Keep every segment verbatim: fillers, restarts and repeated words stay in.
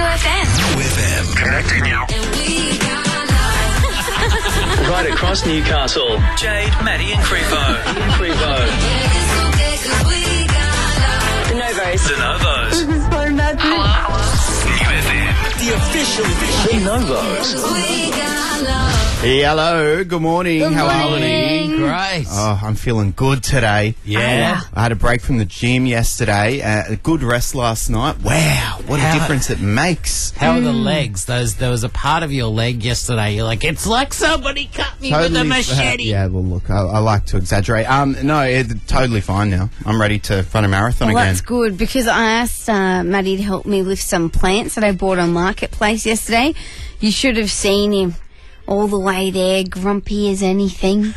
F M. New F M. Connecting you. Right across Newcastle. Jade, Maddie and Crevo. Crevo. The Novos. The Novos. This is so magic. New F M. The official The Novos. Hello, good morning. Good How morning. are we? Great. Oh, I'm feeling good today. Yeah. I had a break from the gym yesterday. Uh, a good rest last night. Wow, what How- a difference it makes. How are the legs? Those there was a part of your leg yesterday. You're like, it's like somebody cut me with a machete. Yeah, well, look, I, I like to exaggerate. Um, no, it's totally fine now. I'm ready to run a marathon Well, again. that's good because I asked uh, Maddie to help me lift some plants that I bought on Marketplace yesterday. You should have seen him all the way there, grumpy as anything,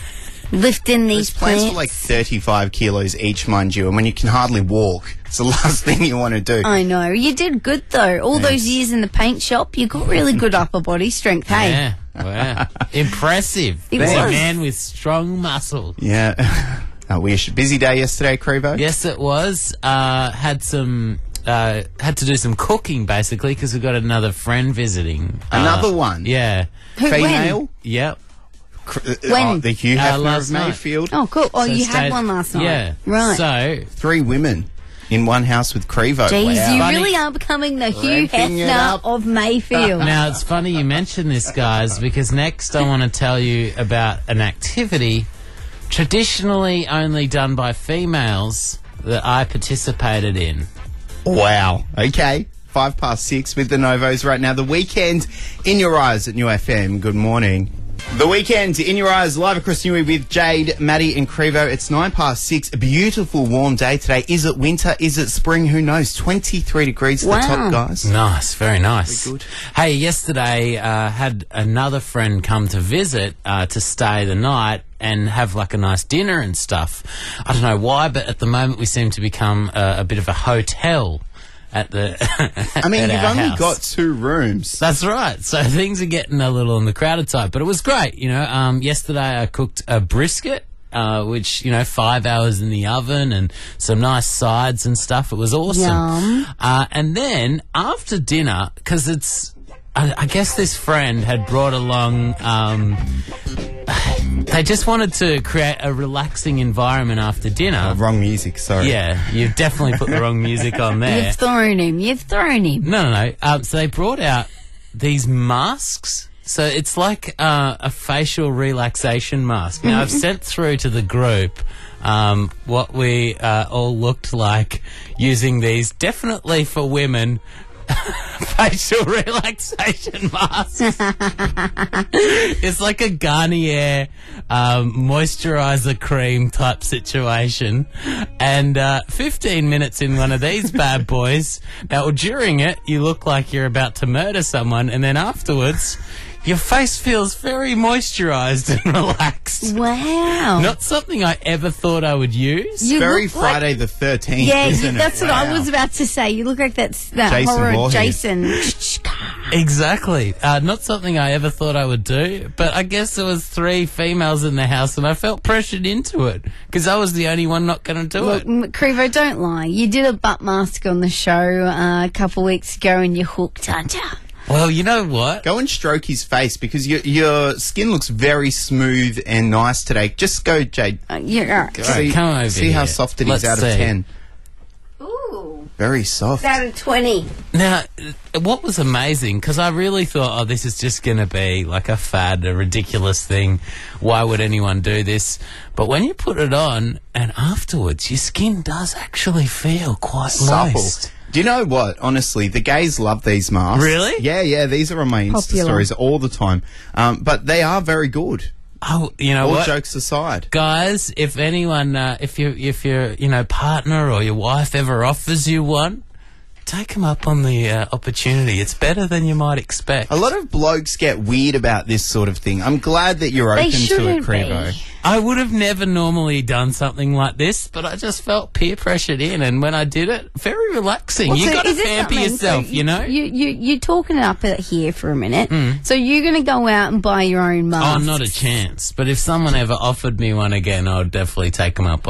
lifting these Those plants plants. were like thirty-five kilos each, mind you, and when you can hardly walk, it's the last thing you want to do. I know. You did good, though. All those years in the paint shop, you got really good upper body strength, hey? Yeah. Wow. Impressive. It He's a was. man with strong muscle. Yeah. Uh, we had a busy day yesterday, Crevo. Yes, it was. Uh, had some. Uh, had to do some cooking basically because we got another friend visiting. Another Uh, one? Yeah. Who, Female? Yep. Cr- uh, When? oh, the Hugh Uh, Hefner last of night. Mayfield. Oh, cool. Oh, So you stayed- had one last night. Yeah. Right. So Three women in one house with Crevo. Jeez, Wow. you Funny. really are becoming the Hugh Ramping it Hefner up. of Mayfield. now it's funny you mention this, guys, because next I want to tell you about an activity traditionally only done by females that I participated in. Wow. Okay. Five past six with the Novos right now. The Weekend in Your Eyes at New F M. Good morning. The Weekend in Your Eyes live across Newey with Jade, Maddie and Crevo. It's nine past six. A beautiful warm day today. Is it winter? Is it spring? Who knows? twenty-three degrees at the top, Wow. Nice, guys. very nice. Very good. Hey, yesterday uh, had another friend come to visit uh, to stay the night and have like a nice dinner and stuff. I don't know why, but at the moment we seem to become uh, a bit of a hotel at the. I mean, at you've our only house. got two rooms. That's right. So things are getting a little on the crowded side, but it was great. You know, um, yesterday I cooked a brisket. Uh, which, you know, five hours in the oven and some nice sides and stuff. It was awesome. Yum. Uh, and then after dinner, because it's, I, I guess this friend had brought along, um, they just wanted to create a relaxing environment after dinner. Oh, wrong music, sorry. Yeah, you've definitely put the wrong music on there. You've thrown him. You've thrown him. No, no, no. Um, so they brought out these masks. So it's like uh, a facial relaxation mask. Now, I've sent through to the group um, what we uh, all looked like using these, definitely for women, facial relaxation masks. It's like a Garnier um, moisturizer cream type situation. And uh, fifteen minutes in one of these bad boys. Now, during it, you look like you're about to murder someone. And then afterwards, your face feels very moisturized and relaxed. Wow. Not something I ever thought I would use. You Very look like- Friday the thirteenth, Yeah, isn't it? that's what I Wow. was about to say. You look like that's that Jason horror Voorhees. Jason. Exactly. Uh, not something I ever thought I would do, but I guess there was three females in the house and I felt pressured into it because I was the only one not going to do Look, it. M- Crevo, don't lie. You did a butt mask on the show uh, a couple weeks ago and you hooked, aren't you? Well, you know what? Go and stroke his face because your your skin looks very smooth and nice today. Just go, Jade. Uh, yeah. See, come over see how here. soft it is Let's out see. of ten. Ooh. Very soft. Out of twenty. Now, uh, what was amazing, because I really thought, oh, this is just going to be like a fad, a ridiculous thing. Why would anyone do this? But when you put it on and afterwards, your skin does actually feel quite Supple. moist. Do you know what? Honestly, the gays love these masks. Really? Yeah, yeah. These are on my Insta Popular. stories all the time. Um, but they are very good. Oh, you know All what? jokes aside. Guys, if anyone, uh, if you, if your, you know, partner or your wife ever offers you one, take them up on the uh, opportunity. It's better than you might expect. A lot of blokes get weird about this sort of thing. I'm glad that you're They open to it, shouldn't Crevo. be. I would have never normally done something like this, but I just felt peer pressured in, and when I did it, very relaxing. Well, you so got to is it pamper something- yourself, so you know. You, you, you're talking it up here for a minute. So you're going to go out and buy your own Oh, mask. not a chance. But if someone ever offered me one again, I would definitely take them up on it.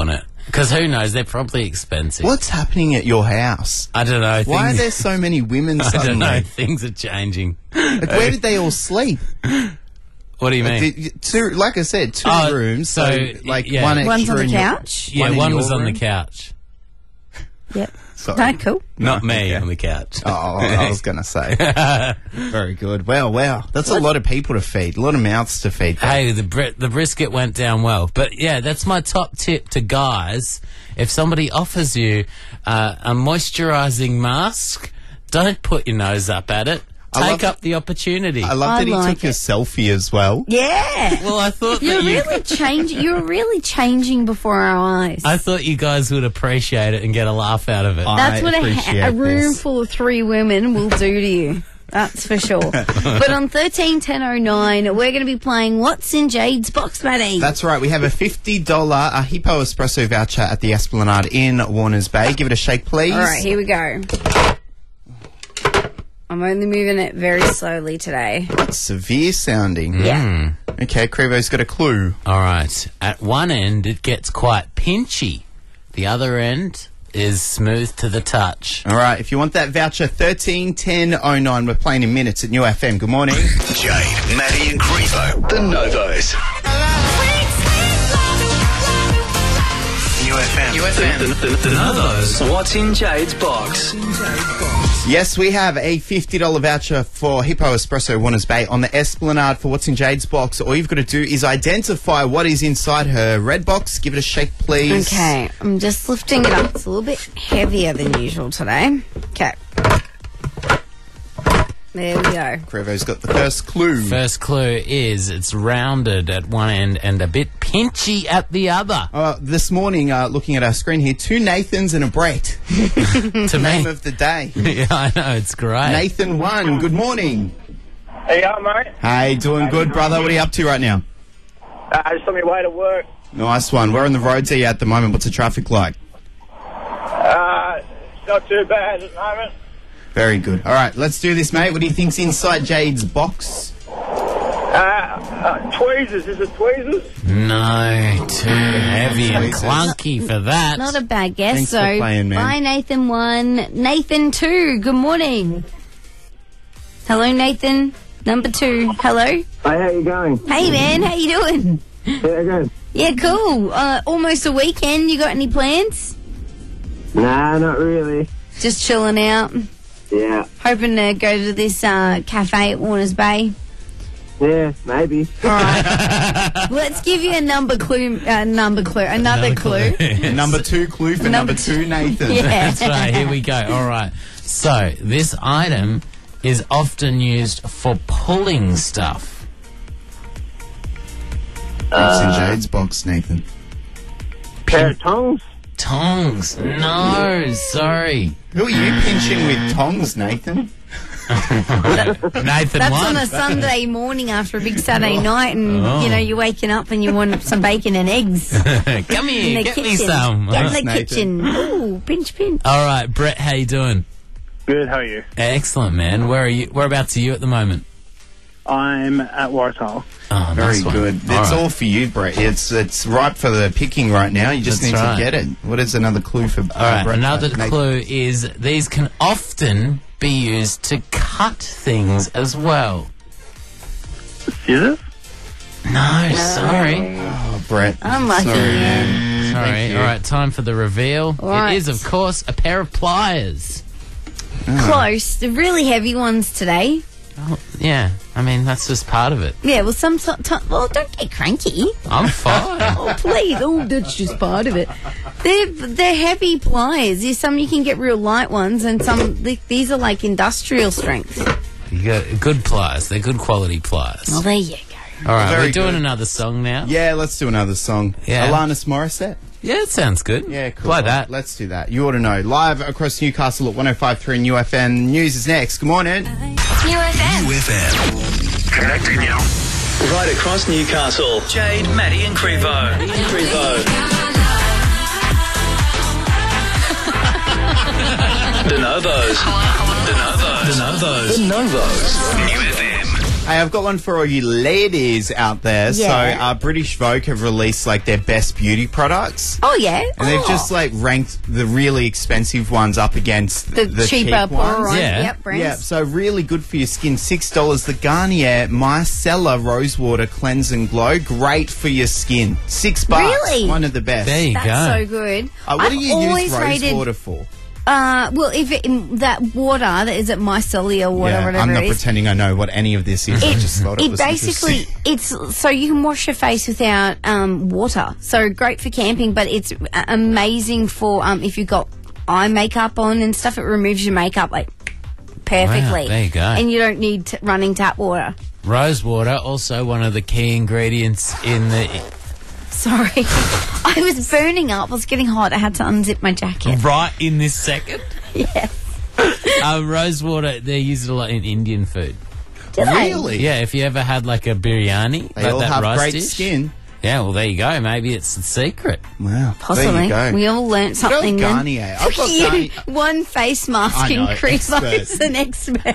Because who knows? They're probably expensive. What's happening at your house? I don't know. Why are things- there so many women I don't know. suddenly? Things are changing. Like, where did they all sleep? What do you mean? The- two, like I said, two Oh, rooms. So, so, like yeah. one extra One's on the in your- couch. Yeah, one in one your was on the room? couch. Yep. Sorry. No, cool. Not me on the couch. Oh, I was going to say. Very good. Wow, wow. That's a lot of people to feed. A lot of mouths to feed. Hey, the br- the brisket went down well. But yeah, that's my top tip to guys. If somebody offers you uh, a moisturising mask, don't put your nose up at it. I Take love- up the opportunity. I love I that he like took a it. selfie as well. Yeah. well, I thought You're that you, really changing. You're really changing before our eyes. I thought you guys would appreciate it and get a laugh out of it. I That's what a, appreciate ha- a room this. full of three women will do to you. That's for sure. But on thirteen ten oh nine, we're going to be playing What's in Jade's Box, Maddie? That's right. We have a fifty dollars a Hippo Espresso voucher at the Esplanade in Warners Bay. Give it a shake, please. All right, here we go. I'm only moving it very slowly today. Severe sounding. Yeah. Okay, Crevo's got a clue. All right. At one end, it gets quite pinchy. The other end is smooth to the touch. All right, if you want that voucher, thirteen ten oh nine. We're playing in minutes at New F M. Good morning. Jade, Maddie, and Crevo. The Novos. New F M. New F M. The, the, the Novos. What's in Jade's box? Yes, we have a fifty dollars voucher for Hippo Espresso Warners Bay on the Esplanade for What's in Jade's box. All you've got to do is identify what is inside her red box. Give it a shake, please. Okay, I'm just lifting it up. It's a little bit heavier than usual today. Okay. There we go. Crevo's got the first clue. First clue is it's rounded at one end and a bit pinchy at the other. Uh, this morning, uh, looking at our screen here, two Nathans and a Brett. to Name me. of the day. Yeah, I know. It's great. Nathan one, good morning. How you going, mate? Hey, doing good, brother. What are you up to right now? Uh, just on my way to work. Nice one. Where on the roads are you at the moment? What's the traffic like? Uh, it's not too bad at the moment. Very good. All right, let's do this, mate. What do you think's inside Jade's box? Uh, uh, tweezers, is it tweezers? No, too heavy and Jesus. clunky for that. Not a bad guess. Thanks for so, playing, man. bye, Nathan one. Nathan two, good morning. Hello, Nathan. Number two, hello. Hey, how you going? Hey, man, how you doing? Yeah, good. Yeah, cool. Uh, almost a weekend. You got any plans? Nah, not really. Just chilling out. Yeah. Hoping to go to this uh, cafe at Warners Bay. Yeah, maybe. All right. Let's give you a number clue. Uh, number clue. Another, Another clue. clue. Number two clue for number, Number two, Nathan. Yeah. That's right. Here we go. All right. So this item is often used for pulling stuff. What's in Jade's box, Nathan? Pair of tongs? Tongs. No, sorry. Who are you pinching with tongs, Nathan? Nathan That's one. on a Sunday morning after a big Saturday night, and Oh. you know you're waking up and you want some bacon and eggs Come in here, the get kitchen. me some. Get in the Nathan. kitchen. Ooh, pinch, pinch. All right, Brett, how you doing? Good, how are you? Excellent, man. Where are you? Whereabouts are you at the moment? I'm at Warthol. Oh, Very nice one. good. It's right. all for you, Brett. It's it's ripe for the picking right now. You just That's need right. to get it. What is another clue for All right, Brett? another Nathan? clue is these can often be used to cut things as well. Scissors? No, sorry. Oh, Brett. Unlucky, Sorry, man. man. Sorry. Thank you. All right, time for the reveal. All right. It is, of course, a pair of pliers. Close. The really heavy ones today. Oh, yeah, I mean, that's just part of it. Yeah, well, some sort. T- well, don't get cranky. I'm fine. Oh, please. Oh, that's just part of it. They're, they're heavy pliers. There's some you can get real light ones, and some, th- these are like industrial strength. You got good pliers. They're good quality pliers. Well, there you go. All right, Very we're doing good. another song now. Yeah, let's do another song. Yeah. Alanis Morissette. Yeah, it sounds good. Yeah, cool. Play that. Let's do that. You ought to know. Live across Newcastle at one oh five point three New F M. News is next. Good morning. New F M. New F M. Connecting you. Right across Newcastle. Jade, Maddie, and Crevo. Maddie and Crevo. De Novos. De Novos. De Novos. De Novos. New F M. Hey, I've got one for all you ladies out there. Yeah. So, uh, British Vogue have released like their best beauty products. Oh, yeah. And they've Oh. just like ranked the really expensive ones up against the, the, cheaper, cheap poorer ones. ones. Yeah. Yep, brands. Yeah, so really good for your skin. Six dollars. The Garnier Micellar Rosewater Cleanse and Glow. Great for your skin. Six bucks. Really? One of the best. There you That's go. so good. Uh, what I've do you always use rated, rosewater for? Uh, well, if it, in that water, that is it mycelia water, yeah, whatever I'm not it is. pretending I know what any of this is. I just thought it, It was basically, interesting. it's so you can wash your face without um, water. So great for camping, but it's a- amazing for um, if you've got eye makeup on and stuff. It removes your makeup like perfectly. Wow, there you go. And you don't need t- running tap water. Rosewater, also one of the key ingredients in the... Sorry, I was burning up. I was getting hot. I had to unzip my jacket. Right in this second? Yes. Uh, rosewater, they use it a lot in Indian food. Do they? Really? Yeah, if you ever had like a biryani, They like all that have rice great dish. skin. Yeah, well, there you go. Maybe it's the secret. Wow. Possibly. There you go. We all learnt something then. Garnier. I've got You, Garnier. one face mask I know, and Crevo expert. is an expert.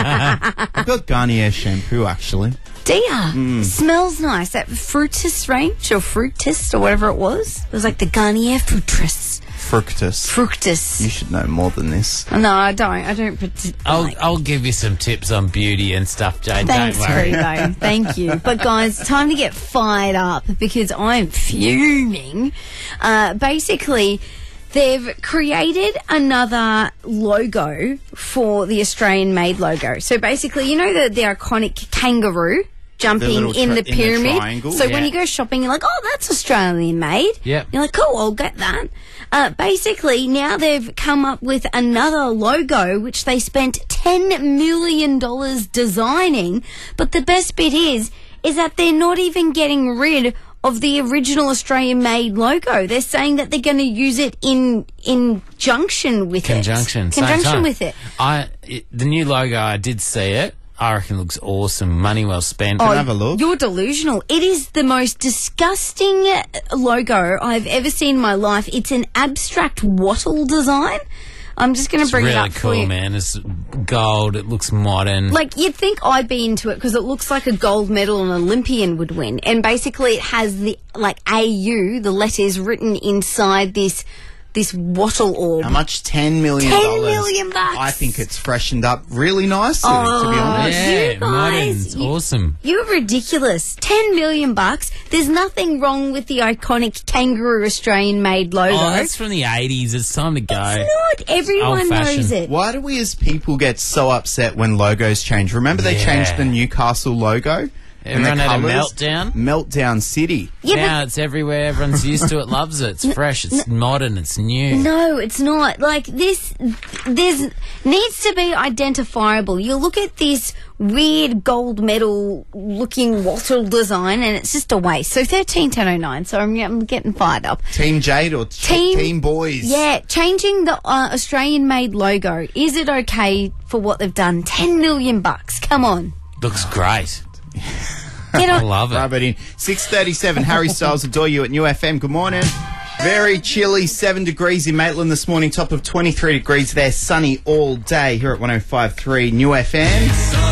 I've got Garnier shampoo actually. Dear, Mm. smells nice. That Fructis range or Fructis or whatever it was. It was like the Garnier Fructis. Fructus. You Fructis. should know more than this. No, I don't. I don't. pret- I'll, like- I'll give you some tips on beauty and stuff, Jane. Thanks, Don't worry. Crevo. Thank you. But guys, time to get fired up because I'm fuming. Uh, basically, they've created another logo for the Australian-made logo. So basically, you know the, the iconic kangaroo jumping little in tri- the in the pyramid? triangle? So when Yeah. you go shopping, you're like, oh, that's Australian-made. Yep. You're like, cool, I'll get that. Uh, basically, now they've come up with another logo, which they spent ten million dollars designing. But the best bit is, is that they're not even getting rid of the original Australian-made logo. They're saying that they're going to use it in in junction with Conjunction. it. same Conjunction time. with it. I it, the new logo, I did see it. I reckon it looks awesome. Money well spent. Oh, have a look? You're delusional. It is the most disgusting logo I've ever seen in my life. It's an abstract wattle design. I'm just going to It's bring really it up for cool, you. man. It's gold. It looks modern. Like, you'd think I'd be into it because it looks like a gold medal an Olympian would win. And basically it has the, like, A U, the letters written inside this this wattle orb. How much? Ten million ten dollars. million bucks. I think it's freshened up really nicely, to be Oh, honest. yeah, you modern. guys, It's you- awesome. You're ridiculous. Ten million bucks. There's nothing wrong with the iconic kangaroo Australian-made logo. Oh, that's from the eighties. It's time to go. It's not. Everyone Old-fashioned. knows it. Why do we as people get so upset when logos change? Remember they Yeah. changed the Newcastle logo? And the Everyone had a colours? meltdown. Meltdown City. Yeah, now it's everywhere. Everyone's used to it. Loves it. It's fresh. It's modern. It's new. No, it's not. Like this, there's needs to be identifiable. You look at this weird gold medal looking wattle design, and it's just a waste. So thirteen ten oh nine. So I'm, I'm getting fired up. Team Jade or t- Team- Team Boys? Yeah, changing the uh, Australian-made logo. Is it okay for what they've done? Ten million bucks. Come on, Looks great. get I on. love it. Rub it in. six thirty-seven, Harry Styles adore you at New F M. Good morning. Very chilly, seven degrees in Maitland this morning, top of twenty-three degrees there, sunny all day here at one oh five point three New F M.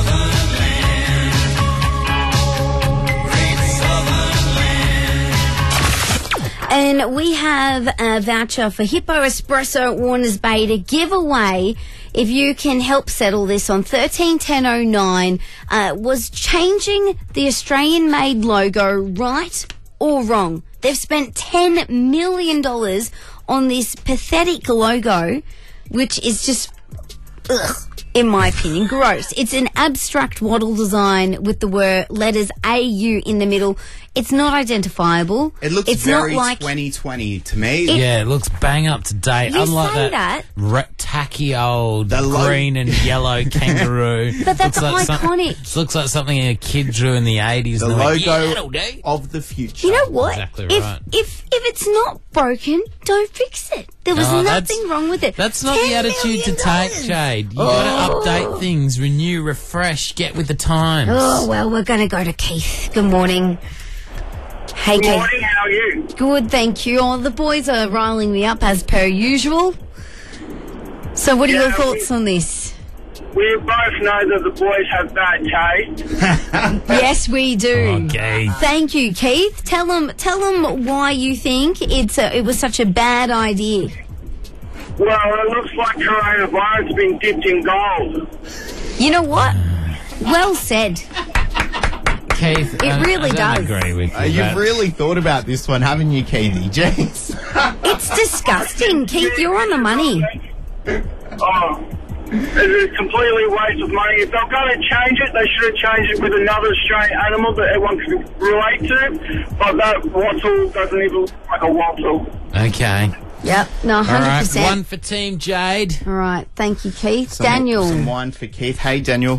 And we have a voucher for Hippo Espresso Warners Bay to give away. If you can help settle this on thirteen ten oh nine, uh, was changing the Australian-made logo right or wrong? They've spent ten million dollars on this pathetic logo, which is just, ugh, in my opinion, gross. It's an abstract wattle design with the word letters A U in the middle. It's not identifiable. It looks it's very not like twenty twenty to me. It- Yeah, it looks bang up to date. You Unlike say that, that. re- tacky old The lo- green and yellow kangaroo. But that's Looks like some- iconic. looks like something a kid drew in the eighties. the and they're like, logo yeah, it'll do. of the future. You know what? Exactly if right. if if it's not broken, don't fix it. There was No, that's- nothing wrong with it. That's not the ten attitude to million take, dollars. Jade. You Oh. gotta update things, renew, refresh, get with the times. Oh well, we're going to go to Keith. Good morning. Hey, Good Keith. morning, how are you? Good, thank you. Oh, the boys are riling me up as per usual. So, what are Yeah, your thoughts on this? We both know that the boys have bad taste. Yes, we do. Okay. Thank you, Keith. Tell them, tell them why you think it's a, it was such a bad idea. Well, it looks like coronavirus being dipped in gold. You know what? Well said. Keith, It I, really I don't does. agree with you. Uh, you've but- really thought about this one, haven't you, Keithy? Jeez. It's disgusting, Keith. You're on the money. Oh, it's a completely waste of money. If they're going to change it, they should have changed it with another Australian animal that everyone can relate to. But that wattle doesn't even look like a wattle. Okay. Yep. No, All hundred right. percent. One for Team Jade. All right. Thank you, Keith. Some- Daniel. Some wine for Keith. Hey, Daniel.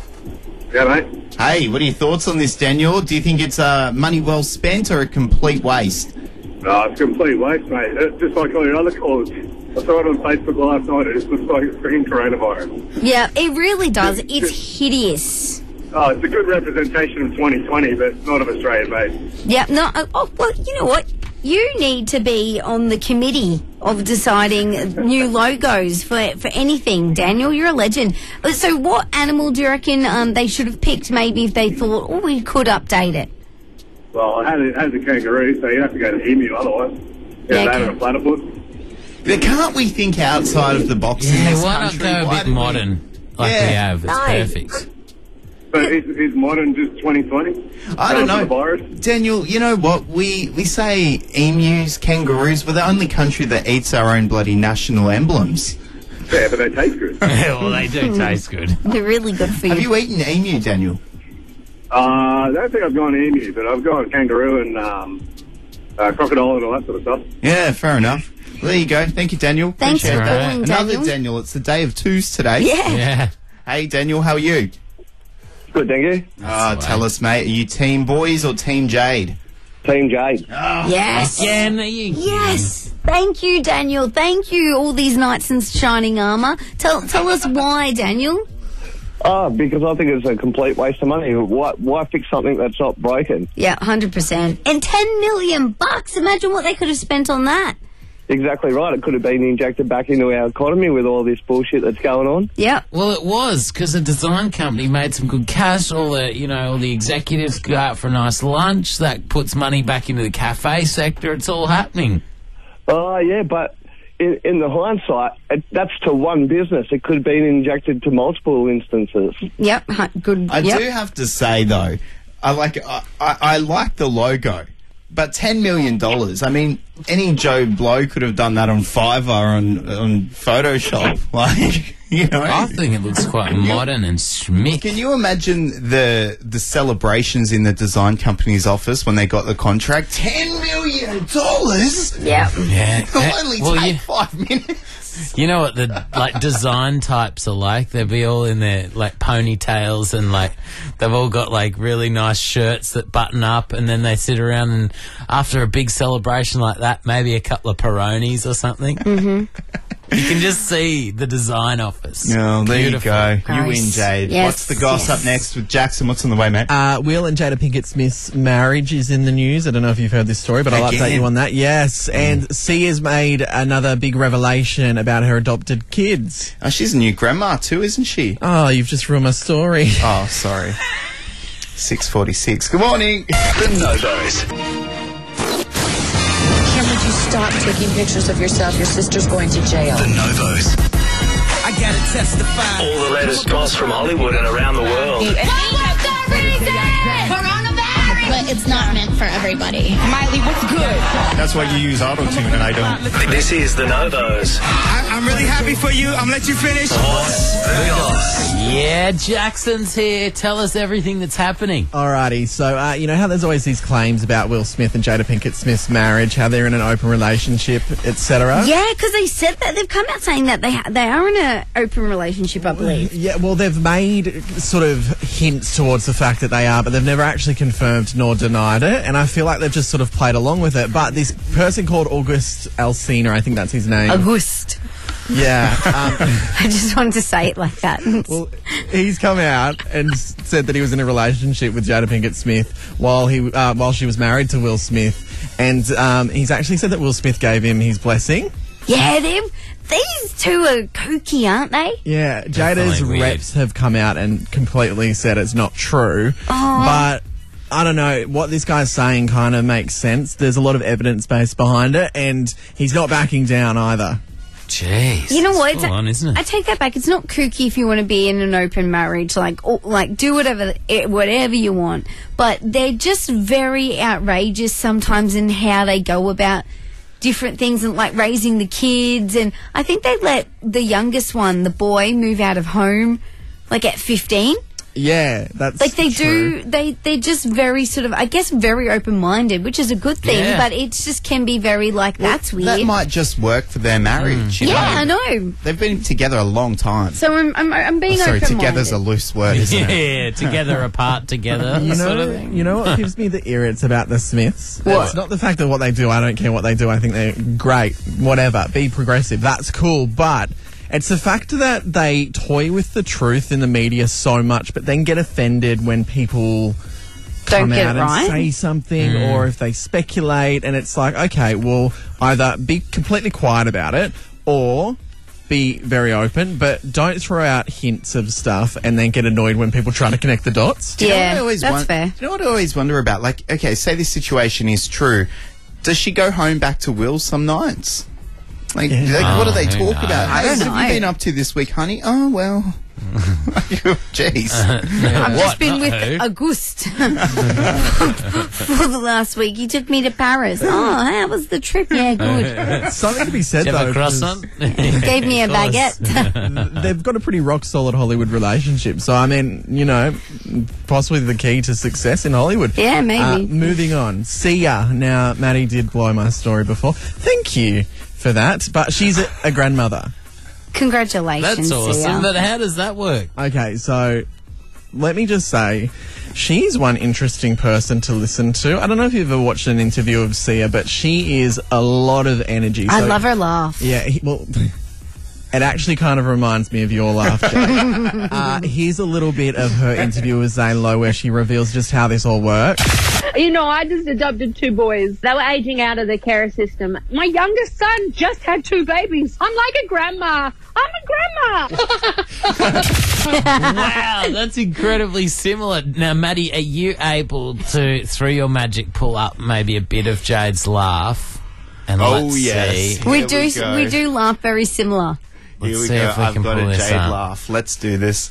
Yeah, mate. Hey, what are your thoughts on this, Daniel? Do you think it's uh, money well spent or a complete waste? No, it's a complete waste, mate. It's just like all your other calls. I saw it on Facebook last night. It just looks like it's freaking coronavirus. Yeah, it really does. It's hideous. Oh, it's a good representation of twenty twenty, but not of Australia, mate. Yeah. No. uh, Oh, well, you know what? You need to be on the committee of deciding new logos for for anything, Daniel. You're a legend. Uh, So, what animal do you reckon um, they should have picked? Maybe if they thought, oh, we could update it. Well, I had it had the kangaroo, so you have to go to emu otherwise. Yeah, Yeah, that okay. and a platypus. But can't we think outside of the box in Yeah, this why not country? go a Why bit do we- modern like Yeah. we have? It's No. perfect. So is, is modern just twenty twenty? I don't know. The virus? Daniel, you know what? We we say emus, kangaroos, we're the only country that eats our own bloody national emblems. Yeah, but they taste good. Well, they do taste good. They're really good for Have you. you eaten emu, Daniel? Uh, I don't think I've gone emu, but I've gone kangaroo and um, uh, crocodile and all that sort of stuff. Yeah, fair enough. Well, there you go. Thank you, Daniel. Thanks for Appreciate that. calling, Another Daniel. Daniel. It's the day of twos today. Yeah. Yeah. Hey, Daniel, how are you? Good, thank you. Ah, tell us, mate. Are you Team Boys or Team Jade? Team Jade. Yes. Again, are you? Yes. Thank you, Daniel. Thank you, all these knights in shining armour. Tell tell us why, Daniel. Oh, because I think it's a complete waste of money. Why, why fix something that's not broken? Yeah, one hundred percent. And ten million bucks. Imagine what they could have spent on that. Exactly right. It could have been injected back into our economy with all this bullshit that's going on. Yep. Well, it was because the design company made some good cash. All the, you know, all the executives go out for a nice lunch. That puts money back into the cafe sector. It's all happening. Oh, yeah, but in, in the hindsight, it, that's to one business. It could have been injected to multiple instances. Yep. hu- Good. I yep. do have to say though, I like I, I, I like the logo, but ten million dollars. I mean, any Joe Blow could have done that on Fiverr on on Photoshop. Like, you know, I think it looks quite modern and schmick. can you imagine the the celebrations in the design company's office when they got the contract? Ten million dollars. Yep. Yeah. It'll only Well, take you- five minutes. You know what the like design types are like? They'll be all in their like ponytails and like they've all got like really nice shirts that button up, and then they sit around and after a big celebration like that, maybe a couple of Peronis or something. Mm-hmm. You can just see the design office. No, there Beautiful. you go. You win, Nice. Jade. Yes, What's the goss yes. up next with Jackson? What's on the way, mate? Uh, Will and Jada Pinkett Smith's marriage is in the news. I don't know if you've heard this story, but I'll Again? update you on that. Yes, and Sia's made another big revelation about her adopted kids. Oh, she's a new grandma too, isn't she? Oh, you've just ruined my story. Oh, sorry. six forty-six. Good morning. The Novos. Kim, would you stop taking pictures of yourself? Your sister's going to jail. The Novos. I gotta testify. All the latest goss from Hollywood and around the world. But it's not meant for everybody. Miley, what's good? That's why you use auto-tune and I don't. This is The Novos. I, I'm really happy for you. I'm gonna let you finish. Yeah, Jackson's here. Tell us everything that's happening. Alrighty, so uh, you know how there's always these claims about Will Smith and Jada Pinkett Smith's marriage, how they're in an open relationship, et cetera. Yeah, because they said that they've come out saying that they ha- they are in an open relationship, I believe. Yeah, well, they've made sort of hints towards the fact that they are, but they've never actually confirmed nor denied it, and I feel like they've just sort of played along with it. But this person called August Alsina, I think that's his name. August. Yeah. Um, I just wanted to say it like that. well, he's come out and s- said that he was in a relationship with Jada Pinkett Smith while he uh, while she was married to Will Smith, and um, he's actually said that Will Smith gave him his blessing. Yeah, them. These two are kooky, aren't they? Yeah, Jada's Definitely weird. reps have come out and completely said it's not true. Oh. But I don't know, what this guy's saying kind of makes sense. There's a lot of evidence base behind it, and he's not backing down either. Jeez. You know what? It's It's full on, isn't it? I take that back. It's not kooky if you want to be in an open marriage, like, or, like do whatever, eh, whatever you want. But they're just very outrageous sometimes in how they go about different things, and like raising the kids. And I think they let the youngest one, the boy, move out of home, like at fifteen. Yeah, that's Like they true. do, they they're just very sort of, I guess, very open minded, which is a good thing. Yeah. But it just can be very like that's weird. That might just work for their marriage. You yeah, know? I know. They've been together a long time. So I'm I'm, I'm being Oh, sorry, open minded. together's a loose word, isn't it? Yeah, together, apart, together. You know, sort of thing. you know what gives me the irrits about the Smiths? What? It's not the fact of what they do. I don't care what they do. I think they're great. Whatever. Be progressive. That's cool. But it's the fact that they toy with the truth in the media so much, but then get offended when people Don't come get out it right. and say something, or if they speculate. And it's like, okay, well, either be completely quiet about it, or be very open, but don't throw out hints of stuff and then get annoyed when people try to connect the dots. Do you know what Yeah, I always that's won- fair. Do you know what I always wonder about? Like, okay, say this situation is true. Does she go home back to Will some nights? Like, Yeah. like what do they Oh, who talk knows? about? I Hey, don't what know. have you been up to this week, honey? Oh, well. Jeez. I've just been Not with who? Auguste for the last week. He took me to Paris. Oh, how was the trip? Yeah, good. Something to be said, Do you have though. a 'cause croissant? Gave me a Of course. baguette. they've got a pretty rock-solid Hollywood relationship. So, I mean, you know, possibly the key to success in Hollywood. Yeah, maybe. Uh, moving on. Sia. Now, Maddie did blow my story before. Thank you for that. But she's a, a grandmother. Congratulations, That's awesome. Sia. But how does that work? Okay, so let me just say, she's one interesting person to listen to. I don't know if you've ever watched an interview of Sia, but she is a lot of energy. I So- love her laugh. Yeah, he, well, it actually kind of reminds me of your laugh, Jay. uh, here's a little bit of her interview with Zane Lowe where she reveals just how this all works. You know, I just adopted two boys. They were aging out of the care system. My youngest son just had two babies. I'm like a grandma. I'm a grandma. Wow, that's incredibly similar. Now, Maddie, are you able to, through your magic, pull up maybe a bit of Jade's laugh? And Oh, let's yes. see. We Here do we we, go. do laugh very similar. Here Let's we see go. if we I've can got pull a this Jade up. laugh. Let's do this.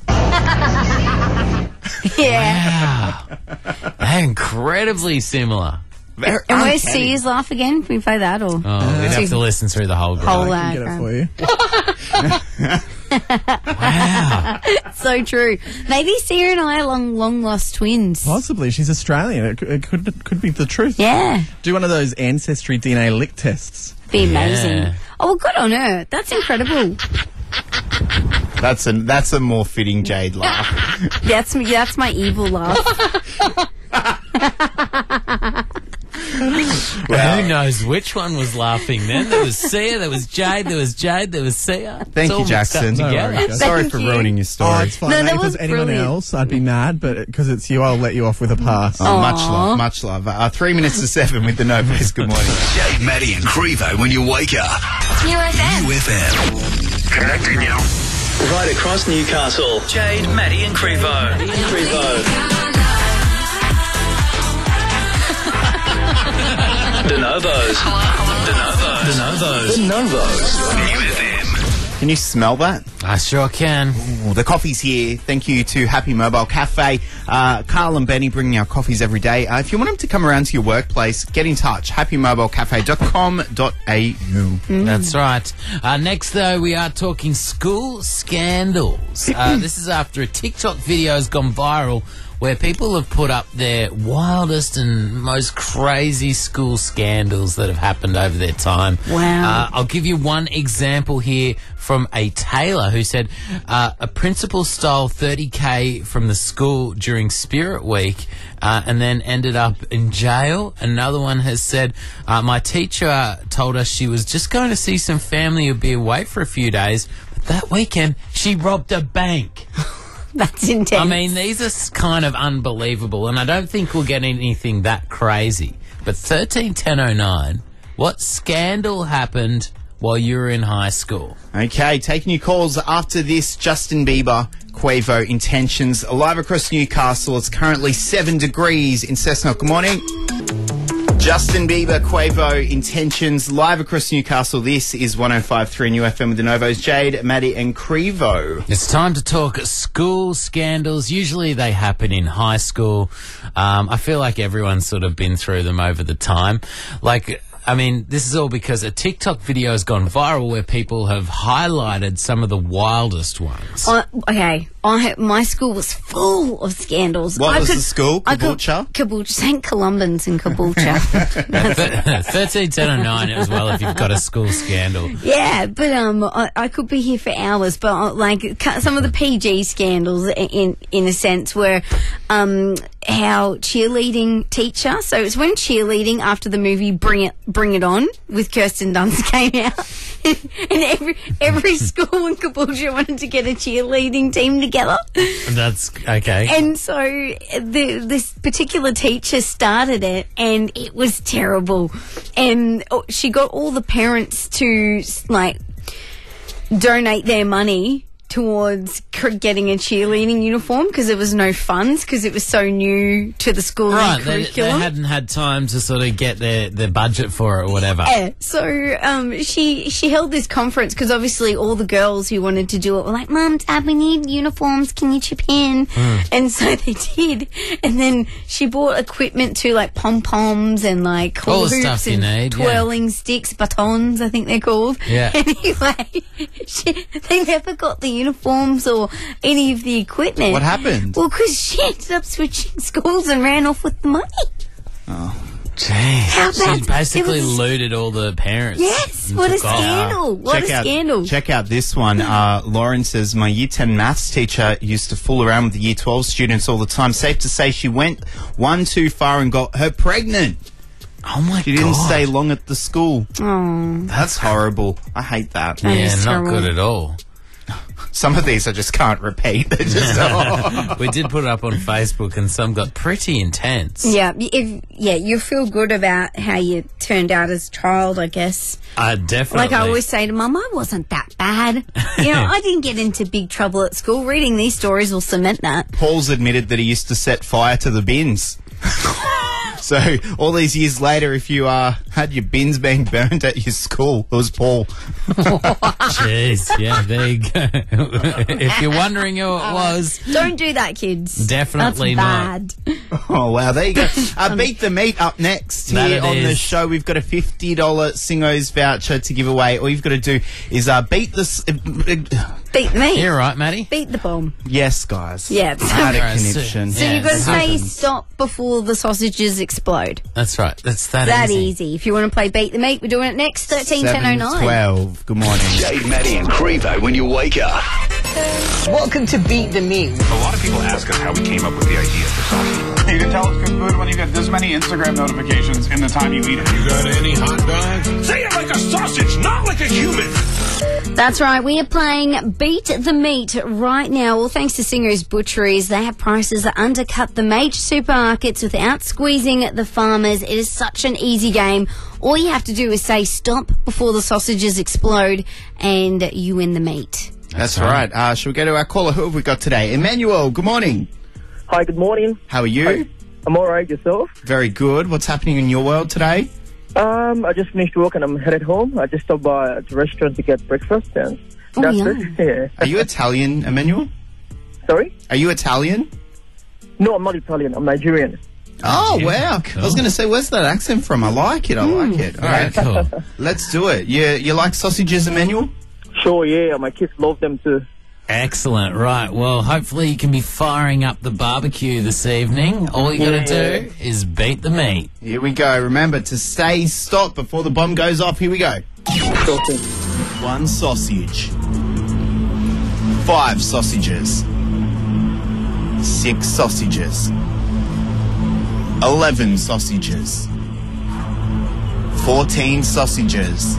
Yeah. Wow. They're incredibly similar. Very And where's uncanny. Sia's laugh again? Can we play that or Oh, we'd have to listen through the whole whole group. I can uh, get it for you. Wow. So true. Maybe Sia and I are long long lost twins. Possibly. She's Australian. It, could- it could it could be the truth. Yeah. Do one of those ancestry D N A lick tests. Be amazing. Yeah. Oh, well, good on her. That's incredible. That's a that's a more fitting Jade laugh. That's me. That's my evil laugh. Well, who knows which one was laughing then? There was Sia, there was Jade, there was Jade, there was Sia. Thank It's you, all mixed up Jackson. No together. worries, guys. Sorry Thank for you. ruining your story. Oh, it's fine. No, mate. that If it was was anyone brilliant. else, I'd be mad, but because it's you, I'll let you off with a pass. Oh, much love, much love. Uh, three minutes to seven with the No Face. Good morning. Jade, Maddie, and Crevo when you wake up. U F M. U F M. Connecting you. Right across Newcastle. Jade, Maddie, and Crevo. Crevo. De Novos. De Novos. De Novos. De Novos. U F M. Can you smell that? I sure can. Ooh, the coffee's here. Thank you to Happy Mobile Cafe. Uh, Carl and Benny bringing our coffees every day. Uh, if you want them to come around to your workplace, get in touch. happy mobile cafe dot com dot a u. That's right. Uh, next, though, we are talking school scandals. Uh, this is after a TikTok video has gone viral where people have put up their wildest and most crazy school scandals that have happened over their time. Wow. Uh, I'll give you one example here from a tailor who said uh, a principal stole thirty K from the school during Spirit Week uh, and then ended up in jail. Another one has said, uh, my teacher told us she was just going to see some family who'd be away for a few days, but that weekend she robbed a bank. That's intense. I mean, these are s- kind of unbelievable, and I don't think we'll get anything that crazy. But thirteen ten oh nine, what scandal happened while you were in high school? Okay, taking your calls after this. Justin Bieber, Quavo, Intentions. Live across Newcastle. It's currently seven degrees in Cessnock. Good morning. Justin Bieber, Quavo, Intentions. Live across Newcastle. This is one oh five point three New F M with the Novos. Jade, Maddie and Crevo. It's time to talk school scandals. Usually they happen in high school. Um, I feel like everyone's sort of been through them over the time. Like... I mean, this is all because a TikTok video has gone viral where people have highlighted some of the wildest ones. Uh, okay, I my school was full of scandals. What I was could, the school? I could- Caboolture? Caboolture. Saint Columban's in Caboolture. thirteen, ten and nine as well if you've got a school scandal. Yeah, but um, I, I could be here for hours. But uh, like cu- some of the P G scandals, i- in in a sense, were um how cheerleading teacher. So it was when cheerleading after the movie Bring It Bring It On with Kirsten Dunst came out, and every every school in Caboolture wanted to get a cheerleading team together. That's okay. And so the, this particular teacher started it, and it was terrible. And oh, she got all the parents to like donate their money towards cr- getting a cheerleading uniform because there was no funds because it was so new to the school Right, they, they curriculum. hadn't had time to sort of get their, their budget for it or whatever. Yeah, so um, she she held this conference because obviously all the girls who wanted to do it were like, "Mum, Dad, we need uniforms. Can you chip in?" Mm. And so they did. And then she bought equipment to like pom poms and like All hula the hoops stuff you and need, yeah. twirling sticks, batons, I think they're called. Yeah. Anyway, she, they never got the uniforms or any of the equipment. What happened? Well, because she ended up switching schools and ran off with the money. Jeez. How She bad- basically it was- looted all the parents. Yes, and what a took off. scandal. What check a out, scandal. Check out this one. Uh, Lauren says, my year ten maths teacher used to fool around with the year twelve students all the time. Safe to say she went one too far and got her pregnant. Oh my god. She didn't stay long at the school. Oh. That's horrible. I hate that. That Yeah, is not terrible. good at all. Some of these I just can't repeat. They're just, oh. We did put it up on Facebook and some got pretty intense. Yeah, if yeah, you feel good about how you turned out as a child, I guess. Uh, definitely. Like I always say to Mum, I wasn't that bad. You know, I didn't get into big trouble at school. Reading these stories will cement that. Paul's admitted that he used to set fire to the bins. So all these years later, if you uh, had your bins being burnt at your school, it was Paul. Jeez, yeah, there you go. If you're wondering who it was, Don't do that, kids. Definitely That's not. bad. Oh, wow. There you go. Uh, Beat the Meat up next That here it on the is. show. We've got a fifty dollars Singos voucher to give away. All you've got to do is uh, beat the... S- uh, Beat me. You're right, Maddie. Beat the bomb. yes, guys. Yeah. I had a Right, so- connection. So Yeah, you've got to it say happens. stop before the sausages explode. That's right. That's that, That easy. easy. If you want to play Beat the Meat, we're doing it next. thirteen ten oh nine. twelve. Good morning. Jade, Maddie and Crevo when you wake up. Welcome to Beat the Meat. A lot of people ask us how we came up with the idea for sausage. You can tell it's good food when you get this many Instagram notifications in the time you eat it. You got any hot dogs? Say it like a sausage, not like a human. That's right. We are playing Beat the Meat right now. Well, thanks to Singer's Butcheries, they have prices that undercut the major supermarkets without squeezing the farmers. It is such an easy game. All you have to do is say stop before the sausages explode, and you win the meat. That's right. Uh, shall we go to our caller? Who have we got today? Emmanuel, good morning. Hi, good morning. How are you? Hi. I'm all right. Yourself? Very good. What's happening in your world today? Um, I just finished work and I'm headed home. I just stopped by at the restaurant to get breakfast and Oh, that's yeah. it. Yeah. Are you Italian, Emmanuel? Sorry? Are you Italian? No, I'm not Italian. I'm Nigerian. Oh, wow. I was going to say, where's that accent from? I like it. I like it. All Very right. cool. Let's do it. You, you like sausages, Emmanuel? Sure, yeah. My kids love them too. Excellent. Right. Well, hopefully you can be firing up the barbecue this evening. All you got to Yeah. do is beat the meat. Here we go. Remember to stay stopped before the bomb goes off. Here we go. One sausage. Five sausages. Six sausages. Eleven sausages. Fourteen sausages.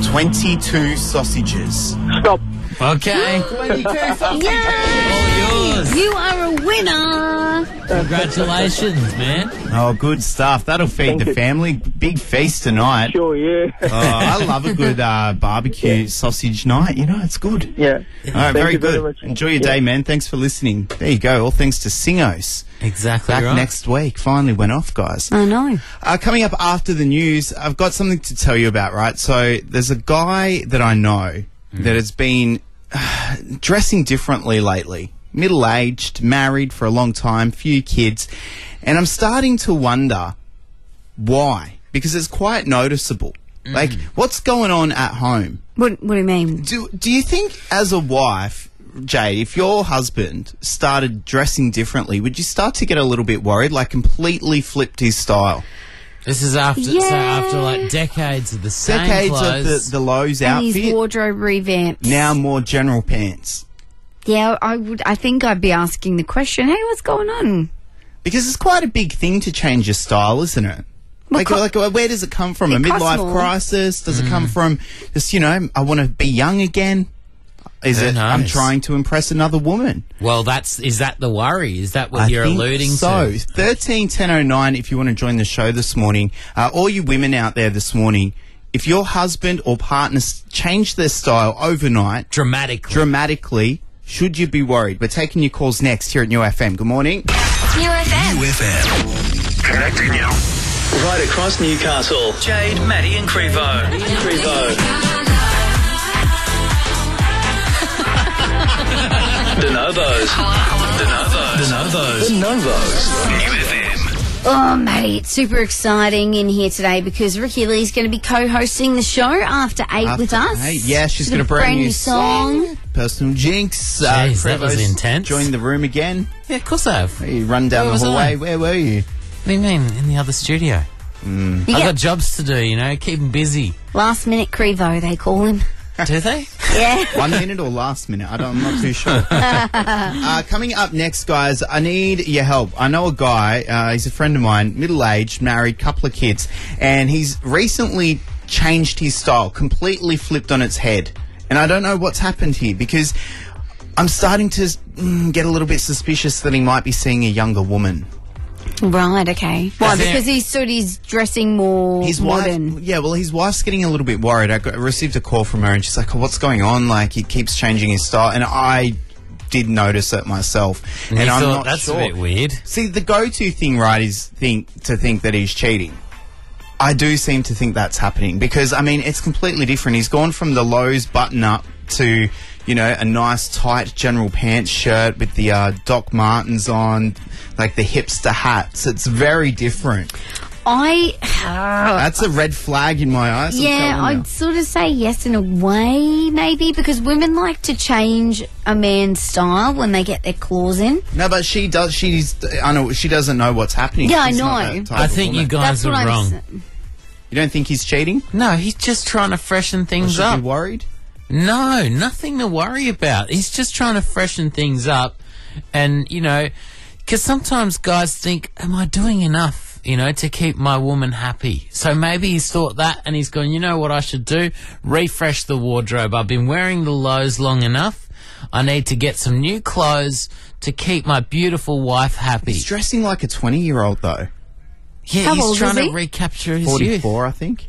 Twenty-two sausages. Stop. Okay. Twenty-two sausages. All yours. yours. You are a winner. Congratulations, man. Oh, good stuff. That'll feed Thank the you. family. Big feast tonight. Sure, yeah. Oh, I love a good uh, barbecue sausage night. You know, it's good. Yeah. All right, Thank very you very good. much. Enjoy your Yeah. day, man. Thanks for listening. There you go. All thanks to Singos. Exactly Back right. next week. Finally went off, guys. I know. Uh, coming up after the news, I've got something to tell you about, right? So there's a guy that I know that has been uh, dressing differently lately. Middle-aged, married for a long time, few kids. And I'm starting to wonder why. Because it's quite noticeable. Like, what's going on at home? What, what do you mean? Do, do you think as a wife, Jade, if your husband started dressing differently, would you start to get a little bit worried, like completely flipped his style? This is after so Yeah. after like decades of the same Decades clothes. of the, the Lowe's And his outfit, wardrobe revamped. now more general pants. Yeah, I would. I think I'd be asking the question, hey, what's going on? Because it's quite a big thing to change your style, isn't it? Well, Like, co- like, where does it come from? It a costs midlife more. crisis? Does Mm. it come from just, you know, I want to be young again? Is Who it I'm knows? trying to impress another woman? Well, that's is that the worry? Is that what I you're think alluding so. to? thirteen ten oh nine if you want to join the show this morning. Uh, all you women out there this morning, if your husband or partner s- changed their style overnight, Dramatically. dramatically, should you be worried? We're taking your calls next here at New F M. Good morning. New F M. New F M. Connecting you. Right across Newcastle. Jade, Maddie and Crevo. Crevo. De Novos. De Novos. De Novos. De Novos. New F M. Oh, Matty, it's super exciting in here today because Ricky Lee's going to be co-hosting the show after eight After with us. eight, yeah, she's got got a brand new song. Personal Jinx. Uh, Jeez, that was Crevo's intense. Joined the room again. Yeah, of course I have. What You run down Where the was hallway. I? Where were you? do you mean? In the other studio. You I've get got jobs to do, you know, keep them busy. last minute Crevo, they call him. Do they? Yeah. One minute or last minute? I don't, I'm not too sure. uh, coming up next, guys, I need your help. I know a guy, uh, he's a friend of mine, middle-aged, married, couple of kids, and he's recently changed his style, completely flipped on its head. And I don't know what's happened here because I'm starting to mm, get a little bit suspicious that he might be seeing a younger woman. Right, okay. Why? Is there- Because he's sort he's dressing more His modern. wife, yeah, well, his wife's getting a little bit worried. I, got, I received a call from her, and she's like, "Oh, what's going on? Like, he keeps changing his style." And I did notice it myself, And and you I'm thought, not that's sure. a bit weird. See, the go-to thing, right, is think to think that he's cheating. I do seem to think that's happening because, I mean, it's completely different. He's gone from the Lowe's button-up to, you know, a nice tight general pants shirt with the uh, Doc Martens on, like the hipster hats. It's very different. I. That's a red flag in my eyes. I'm Yeah, telling you. I'd sort of say yes in a way, maybe, because women like to change a man's style when they get their claws in. No, but she does. She's. I know she doesn't know what's happening. Yeah, I She's not know. that type I of think you woman. guys That's are what I'm wrong. sa- You don't think he's cheating? No, he's just trying to freshen Or things should up. be worried? No, nothing to worry about. He's just trying to freshen things up. And, you know, because sometimes guys think, am I doing enough, you know, to keep my woman happy? So maybe he's thought that and he's gone, you know what I should do? Refresh the wardrobe. I've been wearing the Lowe's long enough. I need to get some new clothes to keep my beautiful wife happy. He's dressing like a twenty-year-old though. Yeah, How he's old trying is to he? recapture his youth. Forty-four, I think.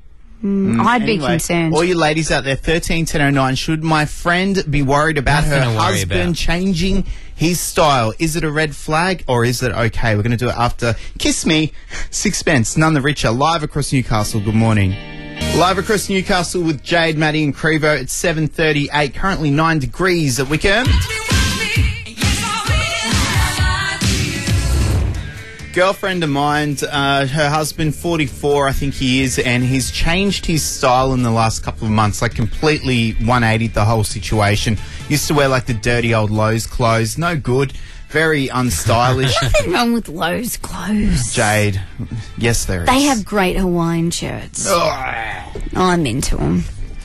Mm, I'd be Anyway, concerned. all you ladies out there, thirteen ten oh nine. Should my friend be worried about Nothing her to worry husband about. changing his style? Is it a red flag or is it okay? We're going to do it after Kiss Me, Sixpence, None the Richer, live across Newcastle. Good morning. Live across Newcastle with Jade, Maddie and Crevo. It's seven thirty-eight, currently nine degrees at Wickham. Girlfriend of mine, uh, her husband, forty-four, I think he is, and he's changed his style in the last couple of months, like completely one eighty'd the whole situation. Used to wear like the dirty old Lowe's clothes, no good, very unstylish. Nothing wrong with Lowe's clothes. Jade, yes there is. They have great Hawaiian shirts. I'm into them.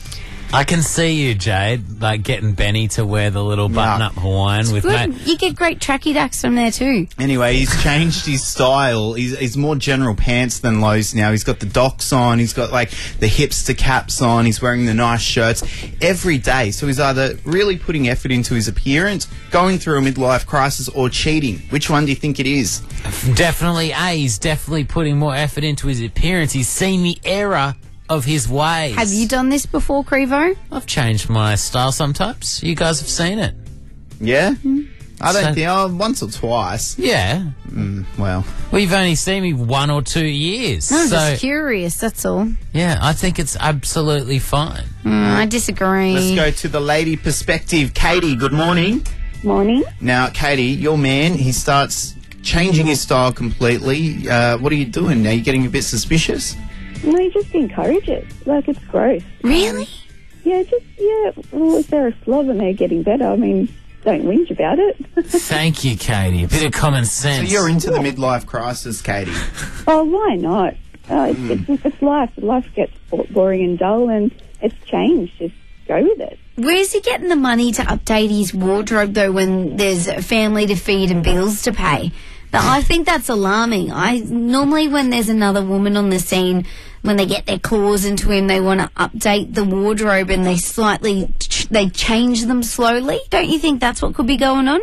I can see you, Jade, like getting Benny to wear the little button-up Hawaiian with Good. mate. You get great tracky ducks from there too. Anyway, he's changed his style. He's, he's more general pants than Lowe's now. He's got the docks on. He's got, like, the hipster caps on. He's wearing the nice shirts every day. So he's either really putting effort into his appearance, going through a midlife crisis, or cheating. Which one do you think it is? Definitely A. He's definitely putting more effort into his appearance. He's seen the error of his ways. Have you done this before, Crevo? I've changed my style sometimes. You guys have seen it. Yeah? I don't So- think... Oh, once or twice. Yeah. Mm, well... Well, you've only seen me one or two years. No, I'm so, just curious, that's all. yeah, I think it's absolutely fine. Mm, I disagree. Let's go to the lady perspective. Katie, good morning. Morning. Now, Katie, your man, he starts changing his style completely. Uh, what are you doing? Are you getting a bit suspicious? No, you just encourage it. Like, it's gross. Really? Yeah, just, yeah. Well, if they're a slob and they're getting better, I mean, don't whinge about it. Thank you, Katie. A bit of common So sense. you're into the midlife crisis, Katie. Oh, why not? Uh, it's, Mm. it's, it's life. Life gets bo- boring and dull, and it's changed. Just go with it. Where's he getting the money to update his wardrobe, though, when there's a family to feed and bills to pay? But I think that's alarming. I normally, when there's another woman on the scene, when they get their claws into him, they want to update the wardrobe and they slightly, ch- they change them slowly. Don't you think that's what could be going on?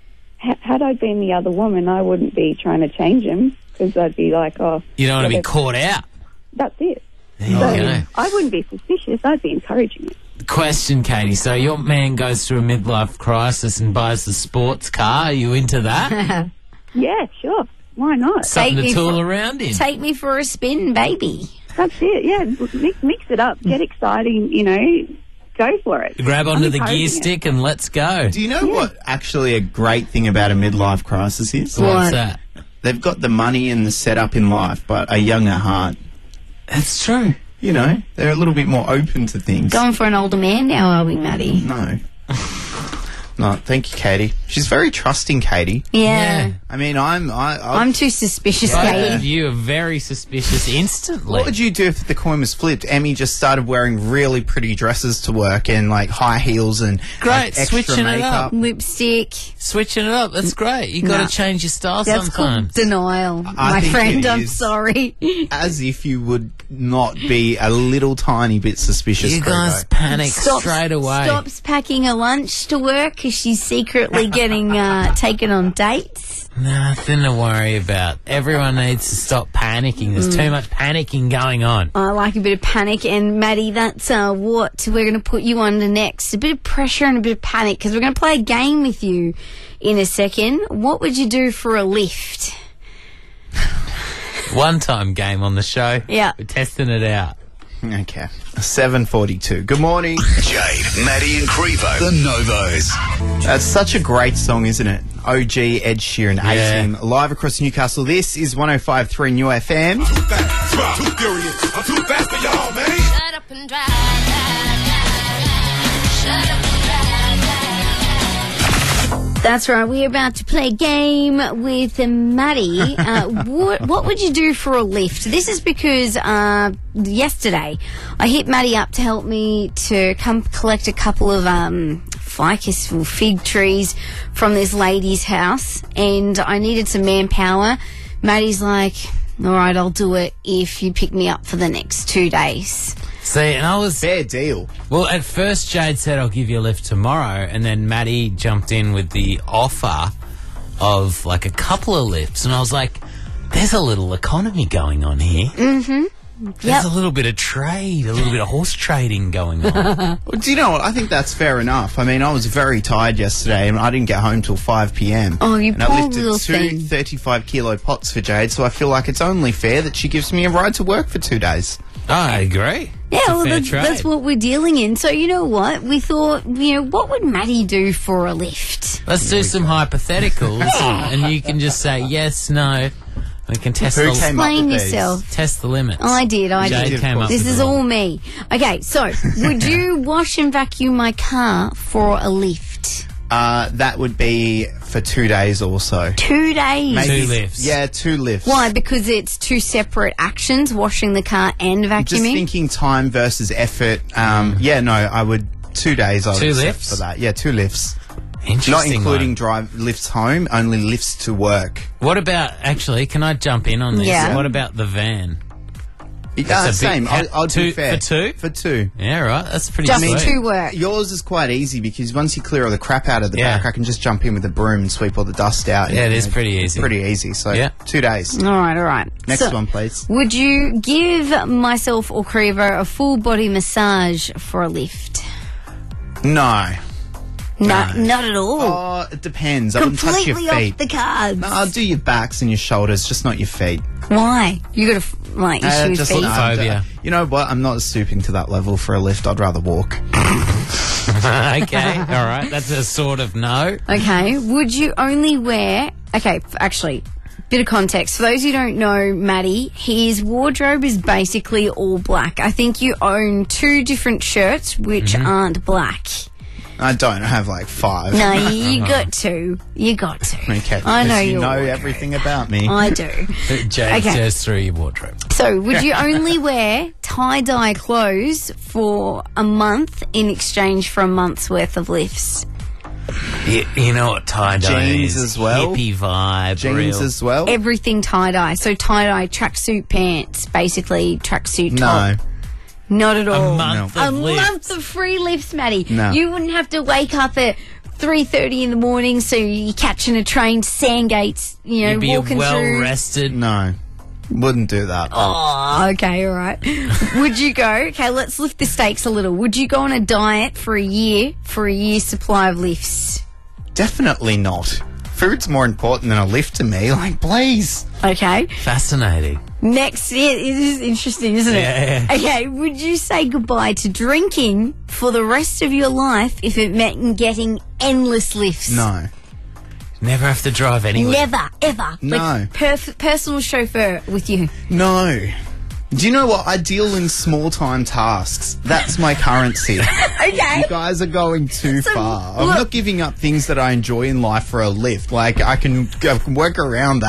H- had I been the other woman, I wouldn't be trying to change him, because I'd be like, oh... You don't want to be yeah, caught out. That's it. There you So go. I wouldn't be suspicious. I'd be encouraging it. Question, Katie. So your man goes through a midlife crisis and buys the sports car. Are you into that? Yeah, sure. Why not? Something to me tool for- around in. Take me for a spin, baby. That's it. Yeah, mix, mix it up. Get exciting. You know, go for it. Grab onto I'm the gear encouraging it. stick and let's go. Do you know what actually a great thing about a midlife crisis is? What's What? that? They've got the money and the setup in life, but a younger heart. That's true. You know, they're a little bit more open to things. Going for an older man now, are we, Maddie? No. No, thank you, Katie. She's very trusting, Katie. Yeah. I mean, I'm... I, I, I'm too suspicious, Both Katie. of you are very suspicious instantly. What would you do if the coin was flipped? Emmy just started wearing really pretty dresses to work and, like, high heels and Great, like, extra switching it makeup. up. Lipstick. Switching it up. That's great. You got to No. change your style That's sometimes. called denial, I my think friend. it I'm is. sorry. As if you would not be a little tiny bit suspicious. You guys Crevo. panic Stops- straight away. Stops packing a lunch to work because she's secretly getting uh, taken on dates. Nothing to worry about. Everyone needs to stop panicking. There's too much panicking going on. I like a bit of panic, and Maddie, that's uh, what we're going to put you under next. A bit of pressure and a bit of panic, because we're going to play a game with you in a second. What would you do for a lift? One time game on the show. Yeah. We're testing it out. Okay. seven forty-two. Good morning. Jade, Maddie and Crevo. The Novos. That's such a great song, isn't it? O G, Ed Sheeran, Yeah. A-Team, live across Newcastle. This is one oh five point three New F M. Too fast, too furious. I'm too fast for y'all, man. Shut up and drive, drive, drive. Shut up and drive, drive. That's right. We're about to play a game with Maddie. Uh, what, what would you do for a lift? This is because uh, yesterday I hit Maddie up to help me to come collect a couple of um, ficus or fig trees from this lady's house, and I needed some manpower. Maddie's like, all right, I'll do it if you pick me up for the next two days. See, and I was... Fair deal. Well, at first Jade said, I'll give you a lift tomorrow, and then Maddie jumped in with the offer of, like, a couple of lifts, and I was like, there's a little economy going on here. Mm-hmm. There's Yep. a little bit of trade, a little bit of horse trading going on. Well, do you know what? I think that's fair enough. I mean, I was very tired yesterday and I didn't get home till five p.m. Oh, you And poor I lifted little two thing. thirty-five kilo pots for Jade, so I feel like it's only fair that she gives me a ride to work for two days. I agree. Yeah, It's a well, fair that's, trade. that's what we're dealing in. So, you know what? We thought, you know, what would Maddie do for a lift? Let's do some hypotheticals, and you can just say yes, no. We can test Who the came up Explain with yourself. these? test the limits. I did, I Jade did. came up This with is it all. all me. Okay, so, would you wash and vacuum my car for a lift? Uh, that would be for two days also. Two days? Maybe, Two lifts. Yeah, two lifts. Why? Because it's two separate actions, washing the car and vacuuming? Just thinking time versus effort. Um, yeah, no, I would... Two days I would Two accept lifts? for that. Yeah, two lifts. Interesting. Not including one. drive lifts home, only lifts to work. What about, actually, can I jump in on this? Yeah. What about the van? Yeah, That's a bit- same. I'll, I'll two, do fair. For two? For two. Yeah, right. That's pretty Just sweet. to work. Yours is quite easy because once you clear all the crap out of the Yeah. back, I can just jump in with a broom and sweep all the dust out. Yeah, it You is know, pretty easy. Pretty easy. So Yeah. two days. All right, all right. Next So, one, please. Would you give myself or Crevo a full body massage for a lift? No. No, not at all. Oh, it depends. I wouldn't touch Completely your off feet. the cards. No, I'll do your backs and your shoulders, just not your feet. Why? You got a f- like issue Uh, with just feet? no, Phobia. You know what? I'm not stooping to that level for a lift. I'd rather walk. Okay, all right. That's a sort of no. Okay. Would you only wear? Okay, f- actually, bit of context for those who don't know, Maddie. His wardrobe is basically all black. I think you own two different shirts which Mm-hmm. aren't black. I don't. I have like five. No, you got to. You got to. Okay. I know because you your know wardrobe. everything about me. I do. James Okay. goes through your wardrobe. So, would you only wear tie-dye clothes for a month in exchange for a month's worth of lifts? You, you know what tie-dye Jeans is? as well? Hippie vibe. Jeans real. as well. Everything tie-dye. So, tie-dye tracksuit pants, basically tracksuit No. top. Not at all. month A of lifts. month of free lifts, Maddie. No. You wouldn't have to wake up at three thirty in the morning so you're catching a train to Sandgates, you know, You'd be walking well through. rested. No. Wouldn't do that. Oh, okay, all right. Would you go? Okay, let's lift the stakes a little. Would you go on a diet for a year for a year's supply of lifts? Definitely not. Food's more important than a lift to me. Like, please. Okay. Fascinating. Next, yeah, it is interesting, isn't it? Yeah, yeah. Okay, would you say goodbye to drinking for the rest of your life if it meant getting endless lifts? No. Never have to drive anywhere. Never, ever. No. Like, perf- personal chauffeur with you. No. Do you know what? I deal in small time tasks. That's my currency. Okay. You guys are going too So, far. I'm look- not giving up things that I enjoy in life for a lift. Like, I can, I can work around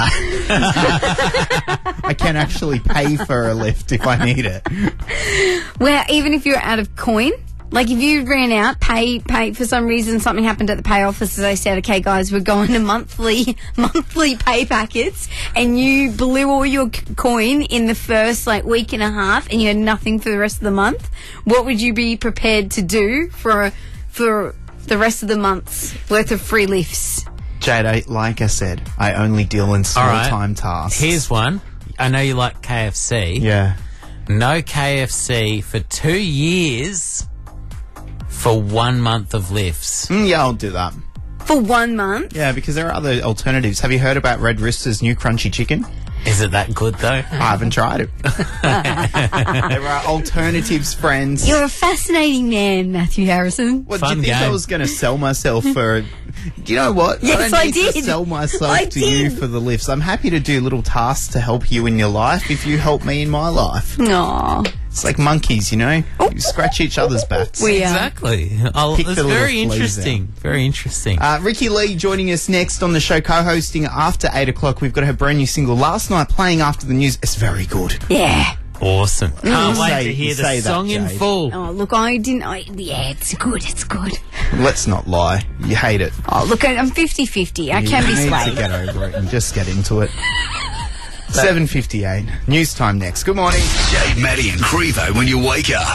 that. I can actually pay for a lift if I need it. Well, even if you're out of coin, like if you ran out, pay, pay for some reason, something happened at the pay office, as they said, okay, guys, we're going to monthly, monthly pay packets, and you blew all your c- coin in the first like week and a half, and you had nothing for the rest of the month. What would you be prepared to do for for the rest of the month's worth of free lifts? Jade, I, like I said, I only deal in small All right. time tasks. Here's one. I know you like K F C. Yeah. No K F C for two years for one month of lifts. Mm, yeah, I'll do that. For one month? Yeah, because there are other alternatives. Have you heard about Red Rooster's new crunchy chicken? Is it that good, though? I haven't tried it. There are alternatives, friends. You're a fascinating man, Matthew Harrison. What, Fun do you think game. I was going to sell myself for... Do you know what? Yes, I don't I need to did. sell myself I to you did. for the lifts. I'm happy to do little tasks to help you in your life if you help me in my life. Aww. It's like monkeys, you know? You scratch each other's backs. We are. Exactly. I'll, Pick it's the little very fleas interesting. Very interesting. Uh, Ricky Lee joining us next on the show, co-hosting after eight o'clock. We've got her brand new single last night playing after the news. It's very good. Yeah. Awesome. Can't wait Say- to hear the say that, song in Jade. full. Oh, look, I didn't. I, yeah, it's good. It's good. Let's not lie. You hate it. Oh, look, I- I'm fifty-fifty. I can you be need to swayed. get over it and just get into it. seven fifty-eight. News time next. Good morning. Jade, Maddie and Crevo when you wake up.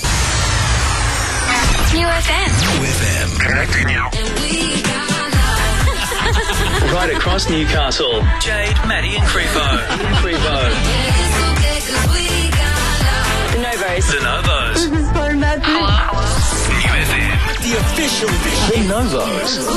New F M. New F M. Connecting you. Right across Newcastle. Jade, Maddie and Crevo. Crevo. The Novos. The Novos. So magic. New F M. The official The Novos.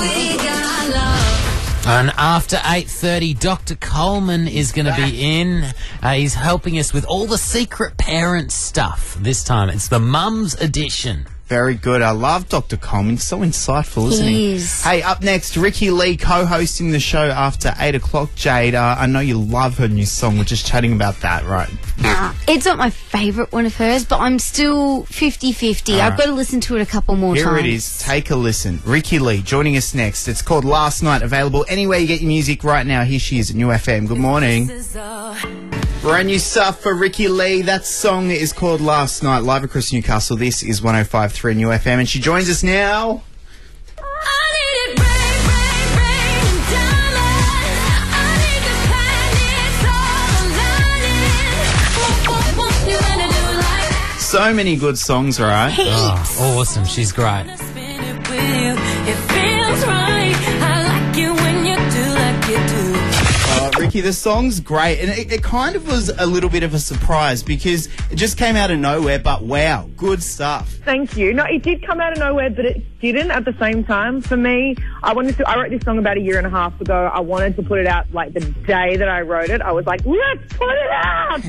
And after eight thirty, Doctor Coleman is going to be in. Uh, he's helping us with all the secret parent stuff this time. It's the Mums edition. Very good. I love Doctor Coleman. He's so insightful, isn't he? He is. Hey, up next, Ricky Lee co-hosting the show after eight o'clock. Jade, uh, I know you love her new song. We're just chatting about that, right? Nah, it's not my favourite one of hers, but I'm still fifty-fifty. All I've right. got to listen to it a couple more Here times. it is. Take a listen. Ricky Lee joining us next. It's called Last Night. Available anywhere you get your music right now. Here she is at New F M. Good morning. Brand new stuff for Ricky Lee. That song is called Last Night. Live across Newcastle. This is one oh five point three New F M. And she joins us now. So many good songs, right? Oh, awesome. She's great. Uh, Ricky, the song's great, and it, it kind of was a little bit of a surprise because it just came out of nowhere, but wow, good stuff. Thank you. No, it did come out of nowhere, but it didn't at the same time. For me, I wanted to, I wrote this song about a year and a half ago. I wanted to put it out like the day that I wrote it. I was like, let's put it out!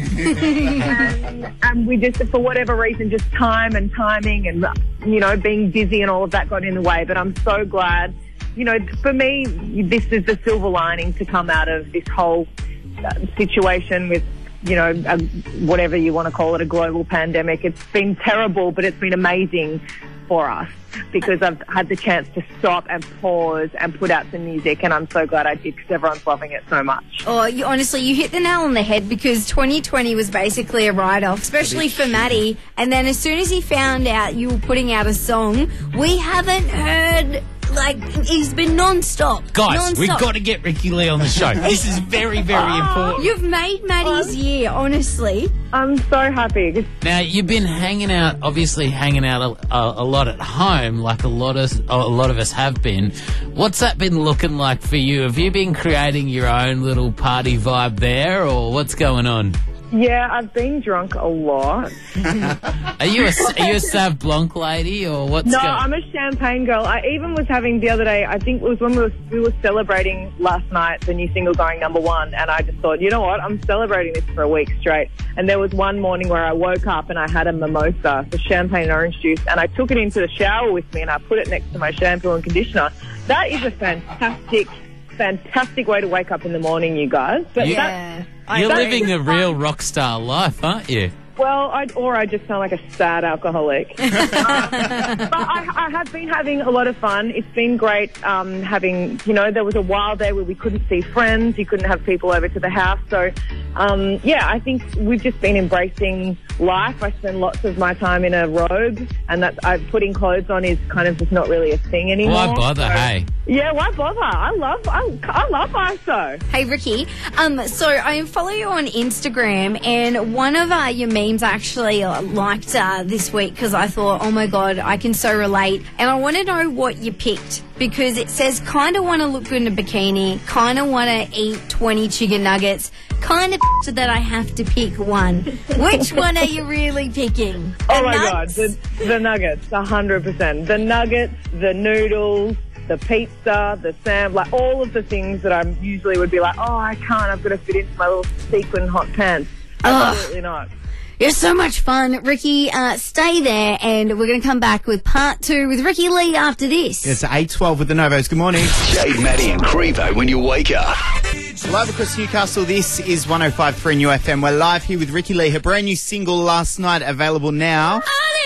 and, and we just, for whatever reason, just time and timing and, you know, being busy and all of that got in the way. But I'm so glad. You know, for me, this is the silver lining to come out of this whole uh, situation with, you know, a, whatever you want to call it, a global pandemic. It's been terrible, but it's been amazing for us because I've had the chance to stop and pause and put out some music, and I'm so glad I did because everyone's loving it so much. Oh, you, honestly, you hit the nail on the head because twenty twenty was basically a write-off, especially for Maddie. And then as soon as he found out you were putting out a song, we haven't heard... Like, he's been non-stop. Guys, non-stop. we've got to get Ricky Lee on the show. This is very, very important. You've made Maddie's year, honestly. I'm so happy. Now, you've been hanging out, obviously hanging out a, a, a lot at home, like a lot of a lot of us have been. What's that been looking like for you? Have you been creating your own little party vibe there, or what's going on? Yeah, I've been drunk a lot. Are you a, are you a Sauv Blanc lady, or what's No, going I'm a champagne girl. I even was having the other day, I think it was when we were, we were celebrating last night, the new single going number one, and I just thought, you know what, I'm celebrating this for a week straight. And there was one morning where I woke up and I had a mimosa, the champagne and orange juice, and I took it into the shower with me and I put it next to my shampoo and conditioner. That is a fantastic, fantastic way to wake up in the morning, you guys. But Yeah. that, You're that living is a real rock star life, aren't you? Well, I, or I just sound like a sad alcoholic. um, but I, I have been having a lot of fun. It's been great um, having, you know, there was a while there where we couldn't see friends. You couldn't have people over to the house. So, um, yeah, I think we've just been embracing life. I spend lots of my time in a robe, and that I, putting clothes on is kind of just not really a thing anymore. Why bother, So- hey? Yeah, why bother? I love, I, I love I S O. Hey, Ricky. Um, so I follow you on Instagram, and one of uh, your memes I actually uh, liked uh, this week because I thought, oh my God, I can so relate. And I want to know what you picked because it says, kind of want to look good in a bikini, kind of want to eat twenty chicken nuggets, kind of that I have to pick one. Which one are you really picking? Oh The my nuts? God, the, the nuggets, one hundred percent. The nuggets, the noodles, the pizza, the sam, like all of the things that I usually would be like, oh, I can't, I've got to fit into my little sequin hot pants. Absolutely not. You're so much fun. Ricky, uh, stay there, and we're going to come back with part two with Ricky Lee after this. It's eight twelve with the Novos. Good morning. Jade, Maddie and Crevo when you wake up. Live across Newcastle, this is one oh five point three New F M. We're live here with Ricky Lee. Her brand new single, Last Night, available now.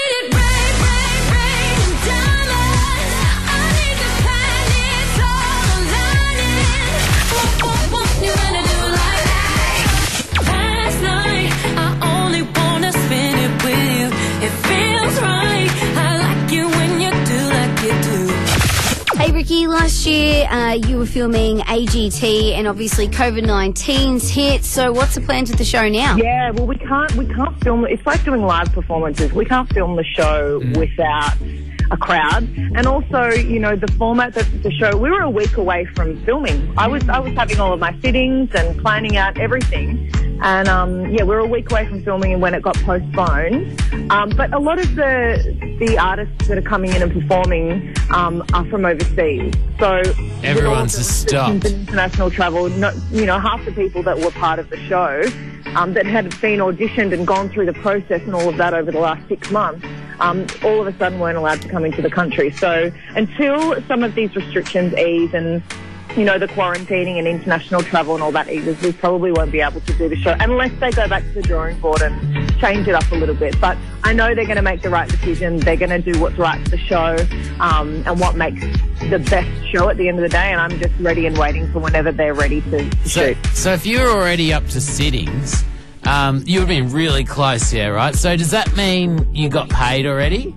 Hey Ricky, last year uh, you were filming A G T and obviously COVID nineteen's hit, so what's the plans with the show now? Yeah, well, we can't, we can't film, it's like doing live performances. We can't film the show Mm. without a crowd. And also, you know, the format that the show, we were a week away from filming. I was, I was having all of my fittings and planning out everything. And, um, yeah, we were a week away from filming when it got postponed. Um, but a lot of the, the artists that are coming in and performing, um, are from overseas. So Everyone's with just all of the stopped. international travel, not, you know, half the people that were part of the show, um, that had been auditioned and gone through the process and all of that over the last six months, um, all of a sudden weren't allowed to come into the country. So until some of these restrictions ease and, you know, the quarantining and international travel and all that eases, we probably won't be able to do the show unless they go back to the drawing board and change it up a little bit. But I know they're going to make the right decision. They're going to do what's right for the show um, and what makes the best show at the end of the day. And I'm just ready and waiting for whenever they're ready to, to So, shoot. so if you're already up to sittings, um, you've been really close, yeah, right? So does that mean you got paid already?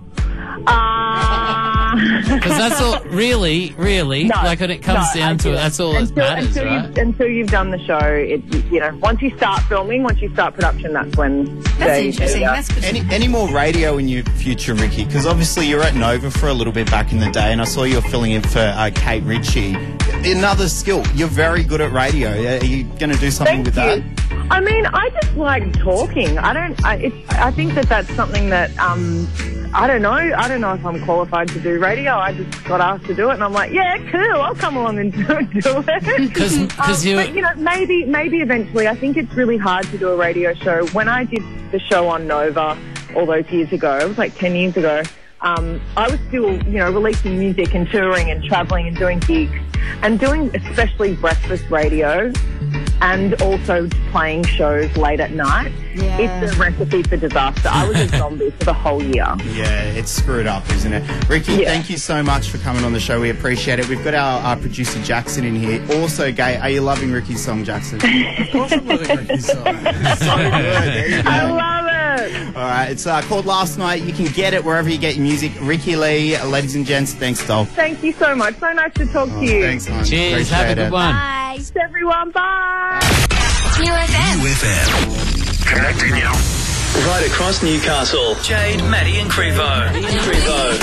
Because that's all, really, really, No, like when it comes no, down I to it, didn't. that's all that until, matters, until right? You've, until you've done the show, it, you know, once you start filming, once you start production, that's when... they- yeah. Any, any more radio in your future, Ricky? Because obviously you're at Nova for a little bit back in the day, and I saw you were filling in for uh, Kate Ritchie. Another skill. You're very good at radio. Are you going to do something Thank with you. that? I mean, I just like talking. I don't. I, it's, I think that that's something that um, I don't know. I don't know if I'm qualified to do radio. I just got asked to do it, and I'm like, yeah, cool. I'll come along and do, do it. 'Cause- 'cause um, you- But you know, maybe, maybe eventually. I think it's really hard to do a radio show. When I did the show on Nova all those years ago, it was like ten years ago. Um, I was still, you know, releasing music and touring and travelling and doing gigs and doing especially breakfast radio and also playing shows late at night. Yeah. It's a recipe for disaster. I was a zombie for the whole year. Yeah, it's screwed up, isn't it? Ricky, Yeah. thank you so much for coming on the show. We appreciate it. We've got our, our producer Jackson in here. Also, Gay, are you loving Ricky's song, Jackson? Of course I'm loving Ricky's song. So good. There you go. I love it. All right, it's uh, called Last Night. You can get it wherever you get your music. Ricky Lee, ladies and gents, thanks, doll. Thank you so much. So nice to talk to you. Thanks, hon. Cheers, have a Appreciate good it. one. Bye. Thanks, everyone. Bye. New F M. U F M. Connecting you. Right across Newcastle. Jade, Maddie and Crevo. Crevo.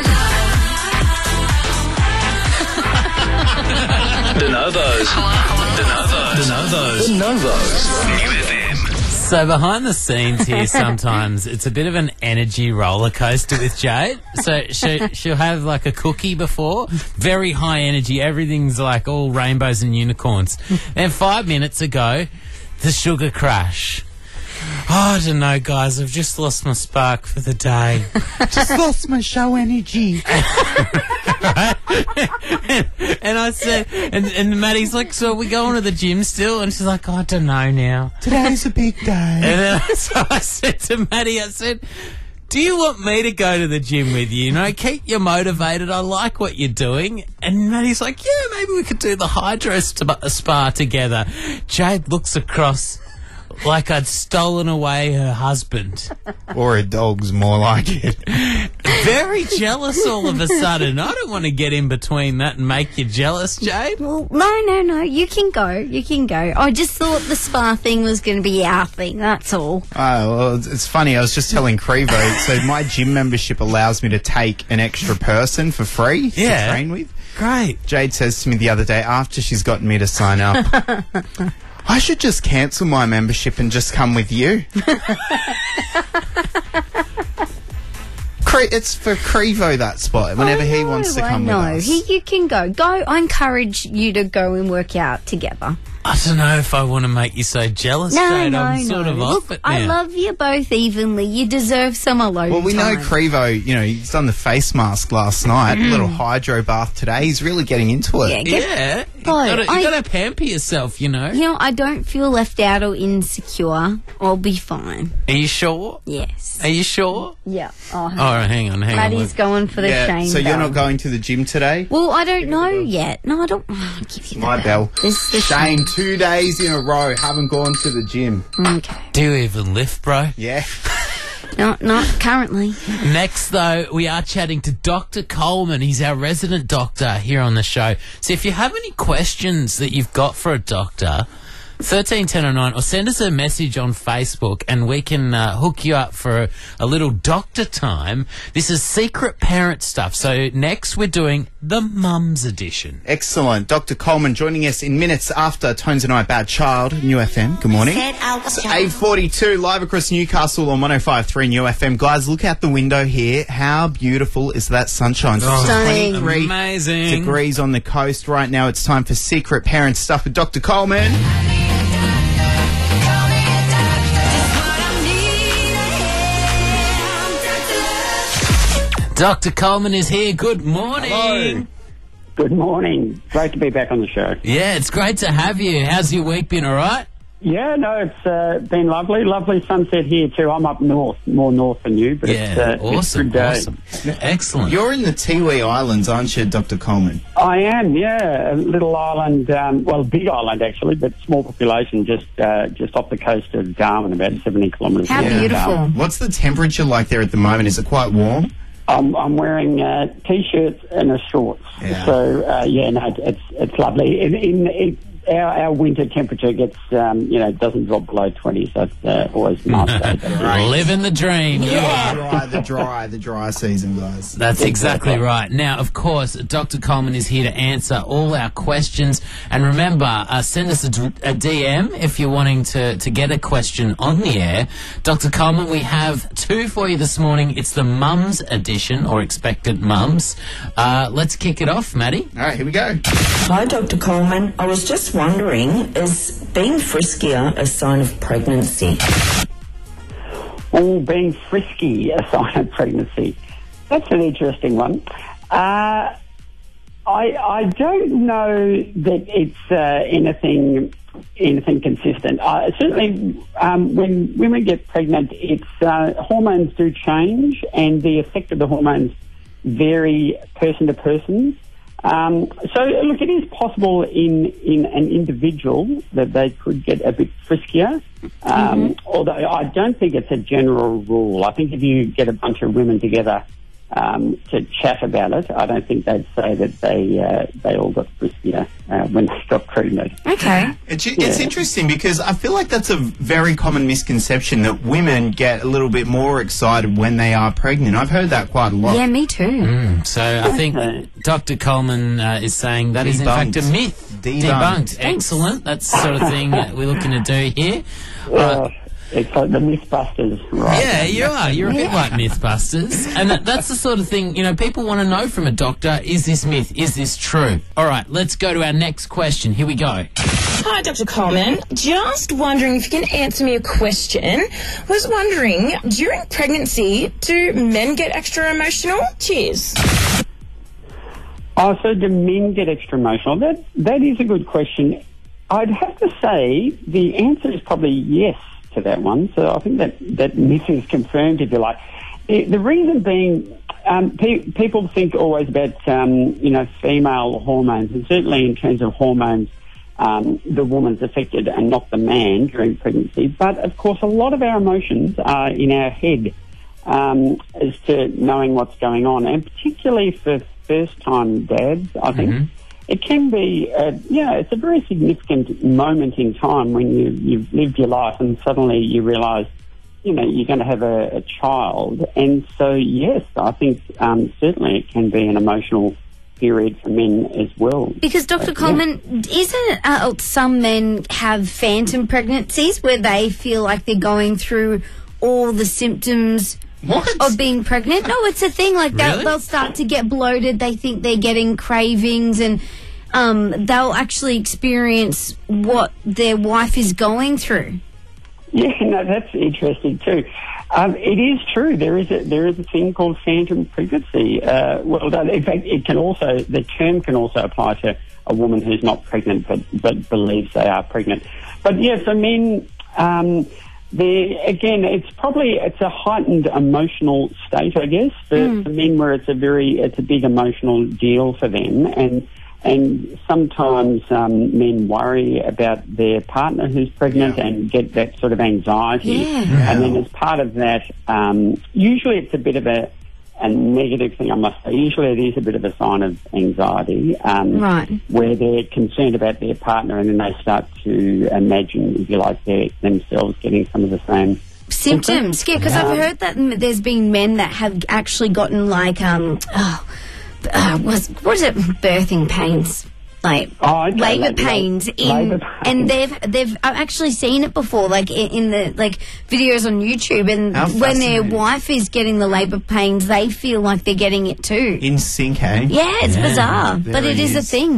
De Novos. De Novos. De Novos. De Novos. New F M. So behind the scenes here, sometimes it's a bit of an energy roller coaster with Jade. So she, she'll have like a cookie before, very high energy. Everything's like all rainbows and unicorns. Then five minutes ago, the sugar crash. Oh, I don't know, guys. I've just lost my spark for the day. Just lost my show energy. And I said, and, and Maddie's like, so are we going to the gym still? And she's like, oh, I don't know now. Today's a big day. And then so I said to Maddie, I said, do you want me to go to the gym with you? You know, keep you motivated. I like what you're doing. And Maddie's like, yeah, maybe we could do the hydro spa, spa together. Jade looks across like I'd stolen away her husband. Or a dog's more like it. Very jealous all of a sudden. I don't want to get in between that and make you jealous, Jade. Well, no, no, no. You can go. You can go. I just thought the spa thing was going to be our thing. That's all. Oh, well, it's- it's funny. I was just telling Crevo, so my gym membership allows me to take an extra person for free Yeah. to train with. Great. Jade says to me the other day, after she's gotten me to sign up, I should just cancel my membership and just come with you. Cre- it's for Crevo, that spot, whenever I he know, wants to I come with know. us. He, you can go. Go. I encourage you to go and work out together. I don't know if I want to make you so jealous, No, Jade. no, I'm sort no. of Look, off it now. I love you both evenly. You deserve some alone Well, we know time. Crevo, you know, he's done the face mask last night, a little hydro bath today. He's really getting into it. Yeah, get- Yeah, you Boy, gotta, you I- gotta pamper yourself, you know. You know, I don't feel left out or insecure. I'll be fine. Are you sure? Yes. Are you sure? Yeah. Oh, All right, hang on, hang Maddie's on. going for the Yeah, Shane so you're Bell. not going to the gym today? Well, I don't know yet. No, I don't. I'll give you My the bell. This the Shane, two days in a row, haven't gone to the gym. Okay. Do you even lift, bro? Yeah. Not, not currently. Next, though, we are chatting to Doctor Coleman. He's our resident doctor here on the show. So if you have any questions that you've got for a doctor, thirteen ten oh nine, or send us a message on Facebook and we can uh, hook you up for a, a little doctor time. This is secret parent stuff. So next we're doing the Mums Edition. Excellent. Doctor Coleman joining us in minutes after Tones and I, Bad Child, New F M. Good morning. It's eight forty-two, live across Newcastle on one oh five point three New F M. Guys, look out the window here. How beautiful is that sunshine? Oh, Stunning. twenty-three amazing. degrees on the coast right now. It's time for secret parent stuff with Doctor Coleman. Doctor Coleman is here. Good morning. Hello. Good morning. Great to be back on the show. Yeah, it's great to have you. How's your week been, all right? Yeah, no, it's uh, been lovely. Lovely sunset here too. I'm up north, more north than you, but Yeah, it's, uh, awesome, it's a good day. awesome. Excellent. You're in the Tiwi Islands, aren't you, Doctor Coleman? I am, yeah, a little island, um, well, a big island actually, but small population, just uh, just off the coast of Darwin, about seventy kilometres. How from beautiful. Darwin. What's the temperature like there at the moment? Is it quite warm? I'm, I'm wearing uh, t-shirts and a shorts, Yeah. so uh, yeah, no, it's it's lovely. In, in, in our, our winter temperature gets, um, you know, doesn't drop below twenty, so it's uh, always nice. day. Living the dream. Yeah, dry, the dry, the dry season, guys. That's exactly right. Now, of course, Doctor Coleman is here to answer all our questions. And remember, uh, send us a, d- a D M if you're wanting to, to get a question on the air. Doctor Coleman, we have two for you this morning. It's the Mums edition, or Expectant Mums. Uh, let's kick it off, Maddie. All right, here we go. Hi, Doctor Coleman. I was just wondering, is being friskier a sign of pregnancy? Oh, being frisky, a sign of pregnancy. That's an interesting one. Uh, I I don't know that it's uh, anything anything consistent. Uh, certainly, um, when women get pregnant, it's uh, hormones do change, and the effect of the hormones vary person to person. Um, so, look, it is possible in, in an individual that they could get a bit friskier, um, mm-hmm. although I don't think it's a general rule. I think if you get a bunch of women together um, to chat about it, I don't think they'd say that they uh, they all got friskier uh, when they got pregnant. Okay. It's, it's Yeah. interesting because I feel like that's a very common misconception that women get a little bit more excited when they are pregnant. I've heard that quite a lot. Yeah, me too. Mm, so I think Doctor Coleman uh, is saying that is in fact a Debunked. myth. Debunked. Excellent. That's the sort of thing that we're looking to do here. Uh, it's like the Mythbusters, right? Yeah, you are. You're a bit like Mythbusters. And that, that's the sort of thing, you know, people want to know from a doctor, is this myth? Is this true? All right, let's go to our next question. Here we go. Hi, Doctor Coleman. Just wondering if you can answer me a question. Was wondering, during pregnancy, do men get extra emotional? Cheers. Oh, so do men get extra emotional? That That is a good question. I'd have to say the answer is probably yes to that one. So I think that, that myth is confirmed, if you like. The, the reason being, um, pe- people think always about, um, you know, female hormones, and certainly in terms of hormones, um, the woman's affected and not the man during pregnancy. But, of course, a lot of our emotions are in our head um, as to knowing what's going on, and particularly for first-time dads, I think. Mm-hmm. It can be, uh, yeah, it's a very significant moment in time when you, you've lived your life and suddenly you realise, you know, you're going to have a, a child. And so, yes, I think um, certainly it can be an emotional period for men as well. Because, Doctor Uh, Coleman, yeah. isn't it uh, some men have phantom pregnancies where they feel like they're going through all the symptoms What? of being pregnant? No, it's a thing. Like they'll, Really? they'll start to get bloated. They think they're getting cravings, and um, they'll actually experience what their wife is going through. Yeah, no, that's interesting too. Um, it is true. There is a there is a thing called phantom pregnancy. Uh, well done. In fact, it can also the term can also apply to a woman who's not pregnant but but believes they are pregnant. But yeah, for men. Um, The, again, it's probably it's a heightened emotional state, I guess, for, mm. for men, where it's a very it's a big emotional deal for them, and and sometimes um, men worry about their partner who's pregnant yeah. and get that sort of anxiety, yeah. Yeah. And then as part of that, um, usually it's a bit of a a negative thing, I must say. Usually it is a bit of a sign of anxiety, um, right. where they're concerned about their partner, and then they start to imagine, if you like, they're themselves getting some of the same symptoms. Yeah, because um, I've heard that m- there's been men that have actually gotten like um, oh, uh, was what is it, birthing pains. Like oh, okay. labour like, pains like, in, labour pains. and they've they've I've actually seen it before, like in, in the like videos on YouTube. And How when their wife is getting the labour pains, they feel like they're getting it too. In sync, eh? Yeah, it's Yeah, bizarre, there but it it is a is. thing.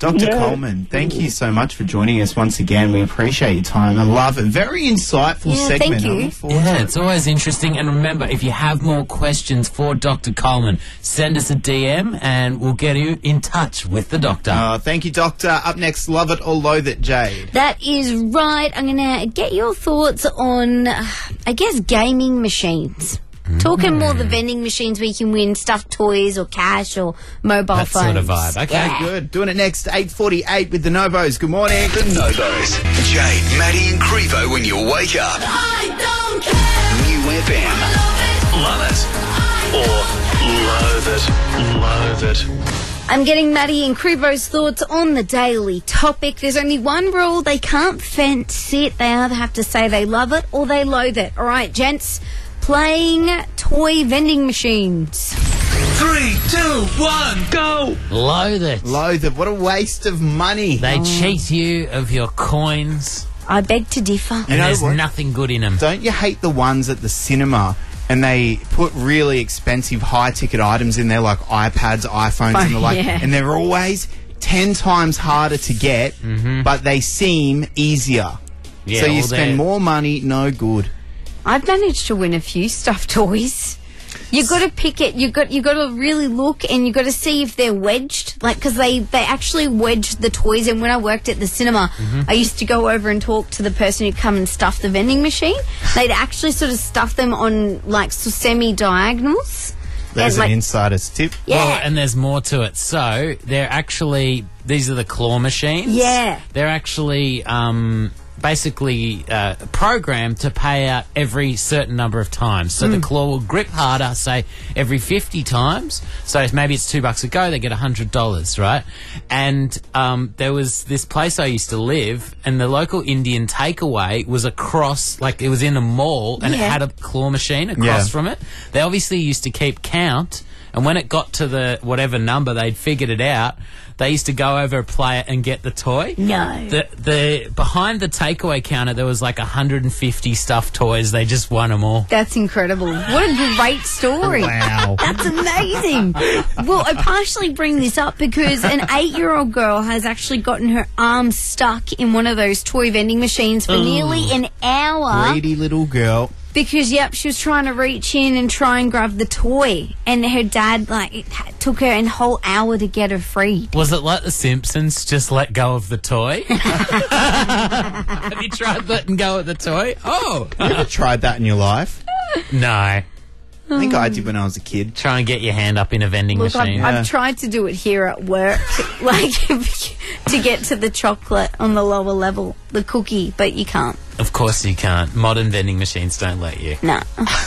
Doctor Yeah. Coleman, thank you so much for joining us once again. We appreciate your time. I love it. Very insightful Yeah, segment. thank you. I look forward to Yeah, it. it's always interesting. And remember, if you have more questions for Doctor Coleman, send us a D M and we'll get you in touch with the doctor. Oh, thank you, Doctor. Up next, Love It or Loathe It, Jade. That is right. I'm going to get your thoughts on, uh, I guess, gaming machines. Talking more the vending machines where you can win stuffed toys or cash or mobile That phones. sort of vibe. Okay, Yeah. Good. Doing it next, eight forty-eight with the Novos. Good morning. The Novos. Jade, Maddie and Crevo when you wake up. I don't care. New F M. Love it. Or loathe it. Loathe it. I'm getting Maddie and Crevo's thoughts on the daily topic. There's only one rule. They can't fence it. They either have to say they love it or they loathe it. All right, gents. Playing toy vending machines. Three, two, one, go. Loathe it. Loathe it. What a waste of money. They Oh. cheat you of your coins, I beg to differ. and You know there's what? nothing good in them. Don't you hate the ones at the cinema and they put really expensive high-ticket items in there like iPads, iPhones and the like, Yeah. and they're always ten times harder to get, but they seem easier. Yeah, so you well, spend they're- more money, no good. I've managed to win a few stuffed toys. You got to pick it. You got you got to really look, and you got to see if they're wedged. Like, because they they actually wedged the toys. And when I worked at the cinema, I used to go over and talk to the person who'd come and stuff the vending machine. They'd actually sort of stuff them on like semi diagonals. There's and, an like, insider's tip. Yeah. Well, and there's more to it. So they're actually, these are the claw machines. Yeah. They're actually um, basically uh, programmed to pay out every certain number of times. So the claw will grip harder, say, every fifty times. So maybe it's two bucks a go, they get one hundred dollars, right? And um, there was this place I used to live, and the local Indian takeaway was across, like it was in a mall, and Yeah. it had a claw machine across Yeah. from it. They obviously used to keep count, and when it got to the whatever number, they'd figured it out. They used to go over, play it, and get the toy. No. The the behind the takeaway counter, there was like one hundred fifty stuffed toys. They just won them all. That's incredible. What a great story. Wow. That's amazing. Well, I partially bring this up because an eight-year-old girl has actually gotten her arm stuck in one of those toy vending machines for nearly an hour. Greedy little girl. Because, yep, she was trying to reach in and try and grab the toy. And her dad, like, it ha- took her a whole hour to get her free. Was it like The Simpsons? Just let go of the toy. Have you tried letting go of the toy? Oh, You ever tried that in your life? no. I think I did when I was a kid. Try and get your hand up in a vending Look, I've, machine. I've tried to do it here at work, like, to get to the chocolate on the lower level, the cookie, but you can't. Of course you can't. Modern vending machines don't let you. No.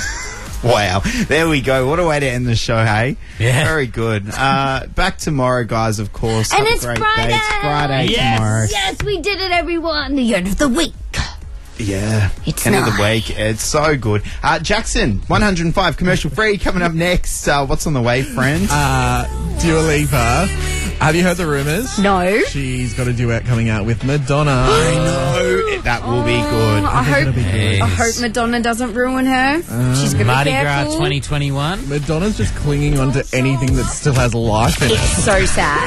Wow. There we go. What a way to end the show, hey? Yeah. Very good. Uh, back tomorrow, guys, of course. And Have a it's great Friday. day. It's Friday Yes. tomorrow. Yes, we did it, everyone. The end of the week. Yeah. It's End of the nice. week. It's so good. Uh, Jackson, one hundred five commercial free coming up next. Uh, what's on the way, friend? Uh, Dua Lipa. Have you heard the rumours? No. She's got a duet coming out with Madonna. I know. That will be good. I hope, it'll be good. I hope Madonna doesn't ruin her. She's going to be Mardi Gras careful. twenty twenty-one. Madonna's just clinging onto anything that still has life in it. It's so sad.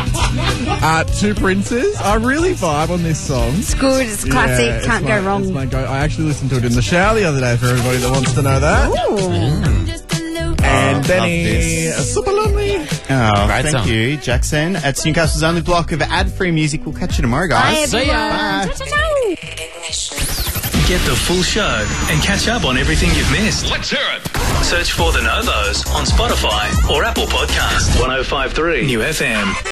Uh, Two Princes. I really vibe on this song. It's good. It's classic. Yeah, it's Can't my- go it's wrong. my go- I actually listened to it in the shower the other day for everybody that wants to know that. Ooh. And Oh, Benny love Super Lonely. Oh, Great thank song. you, Jackson. It's Newcastle's only block of ad-free music. We'll catch you tomorrow, guys. Bye, See ya. everyone. Bye. Ciao-ciao-ciao. Get the full show and catch up on everything you've missed. Let's hear it. Search for The Novos on Spotify or Apple Podcasts. one oh five point three New F M.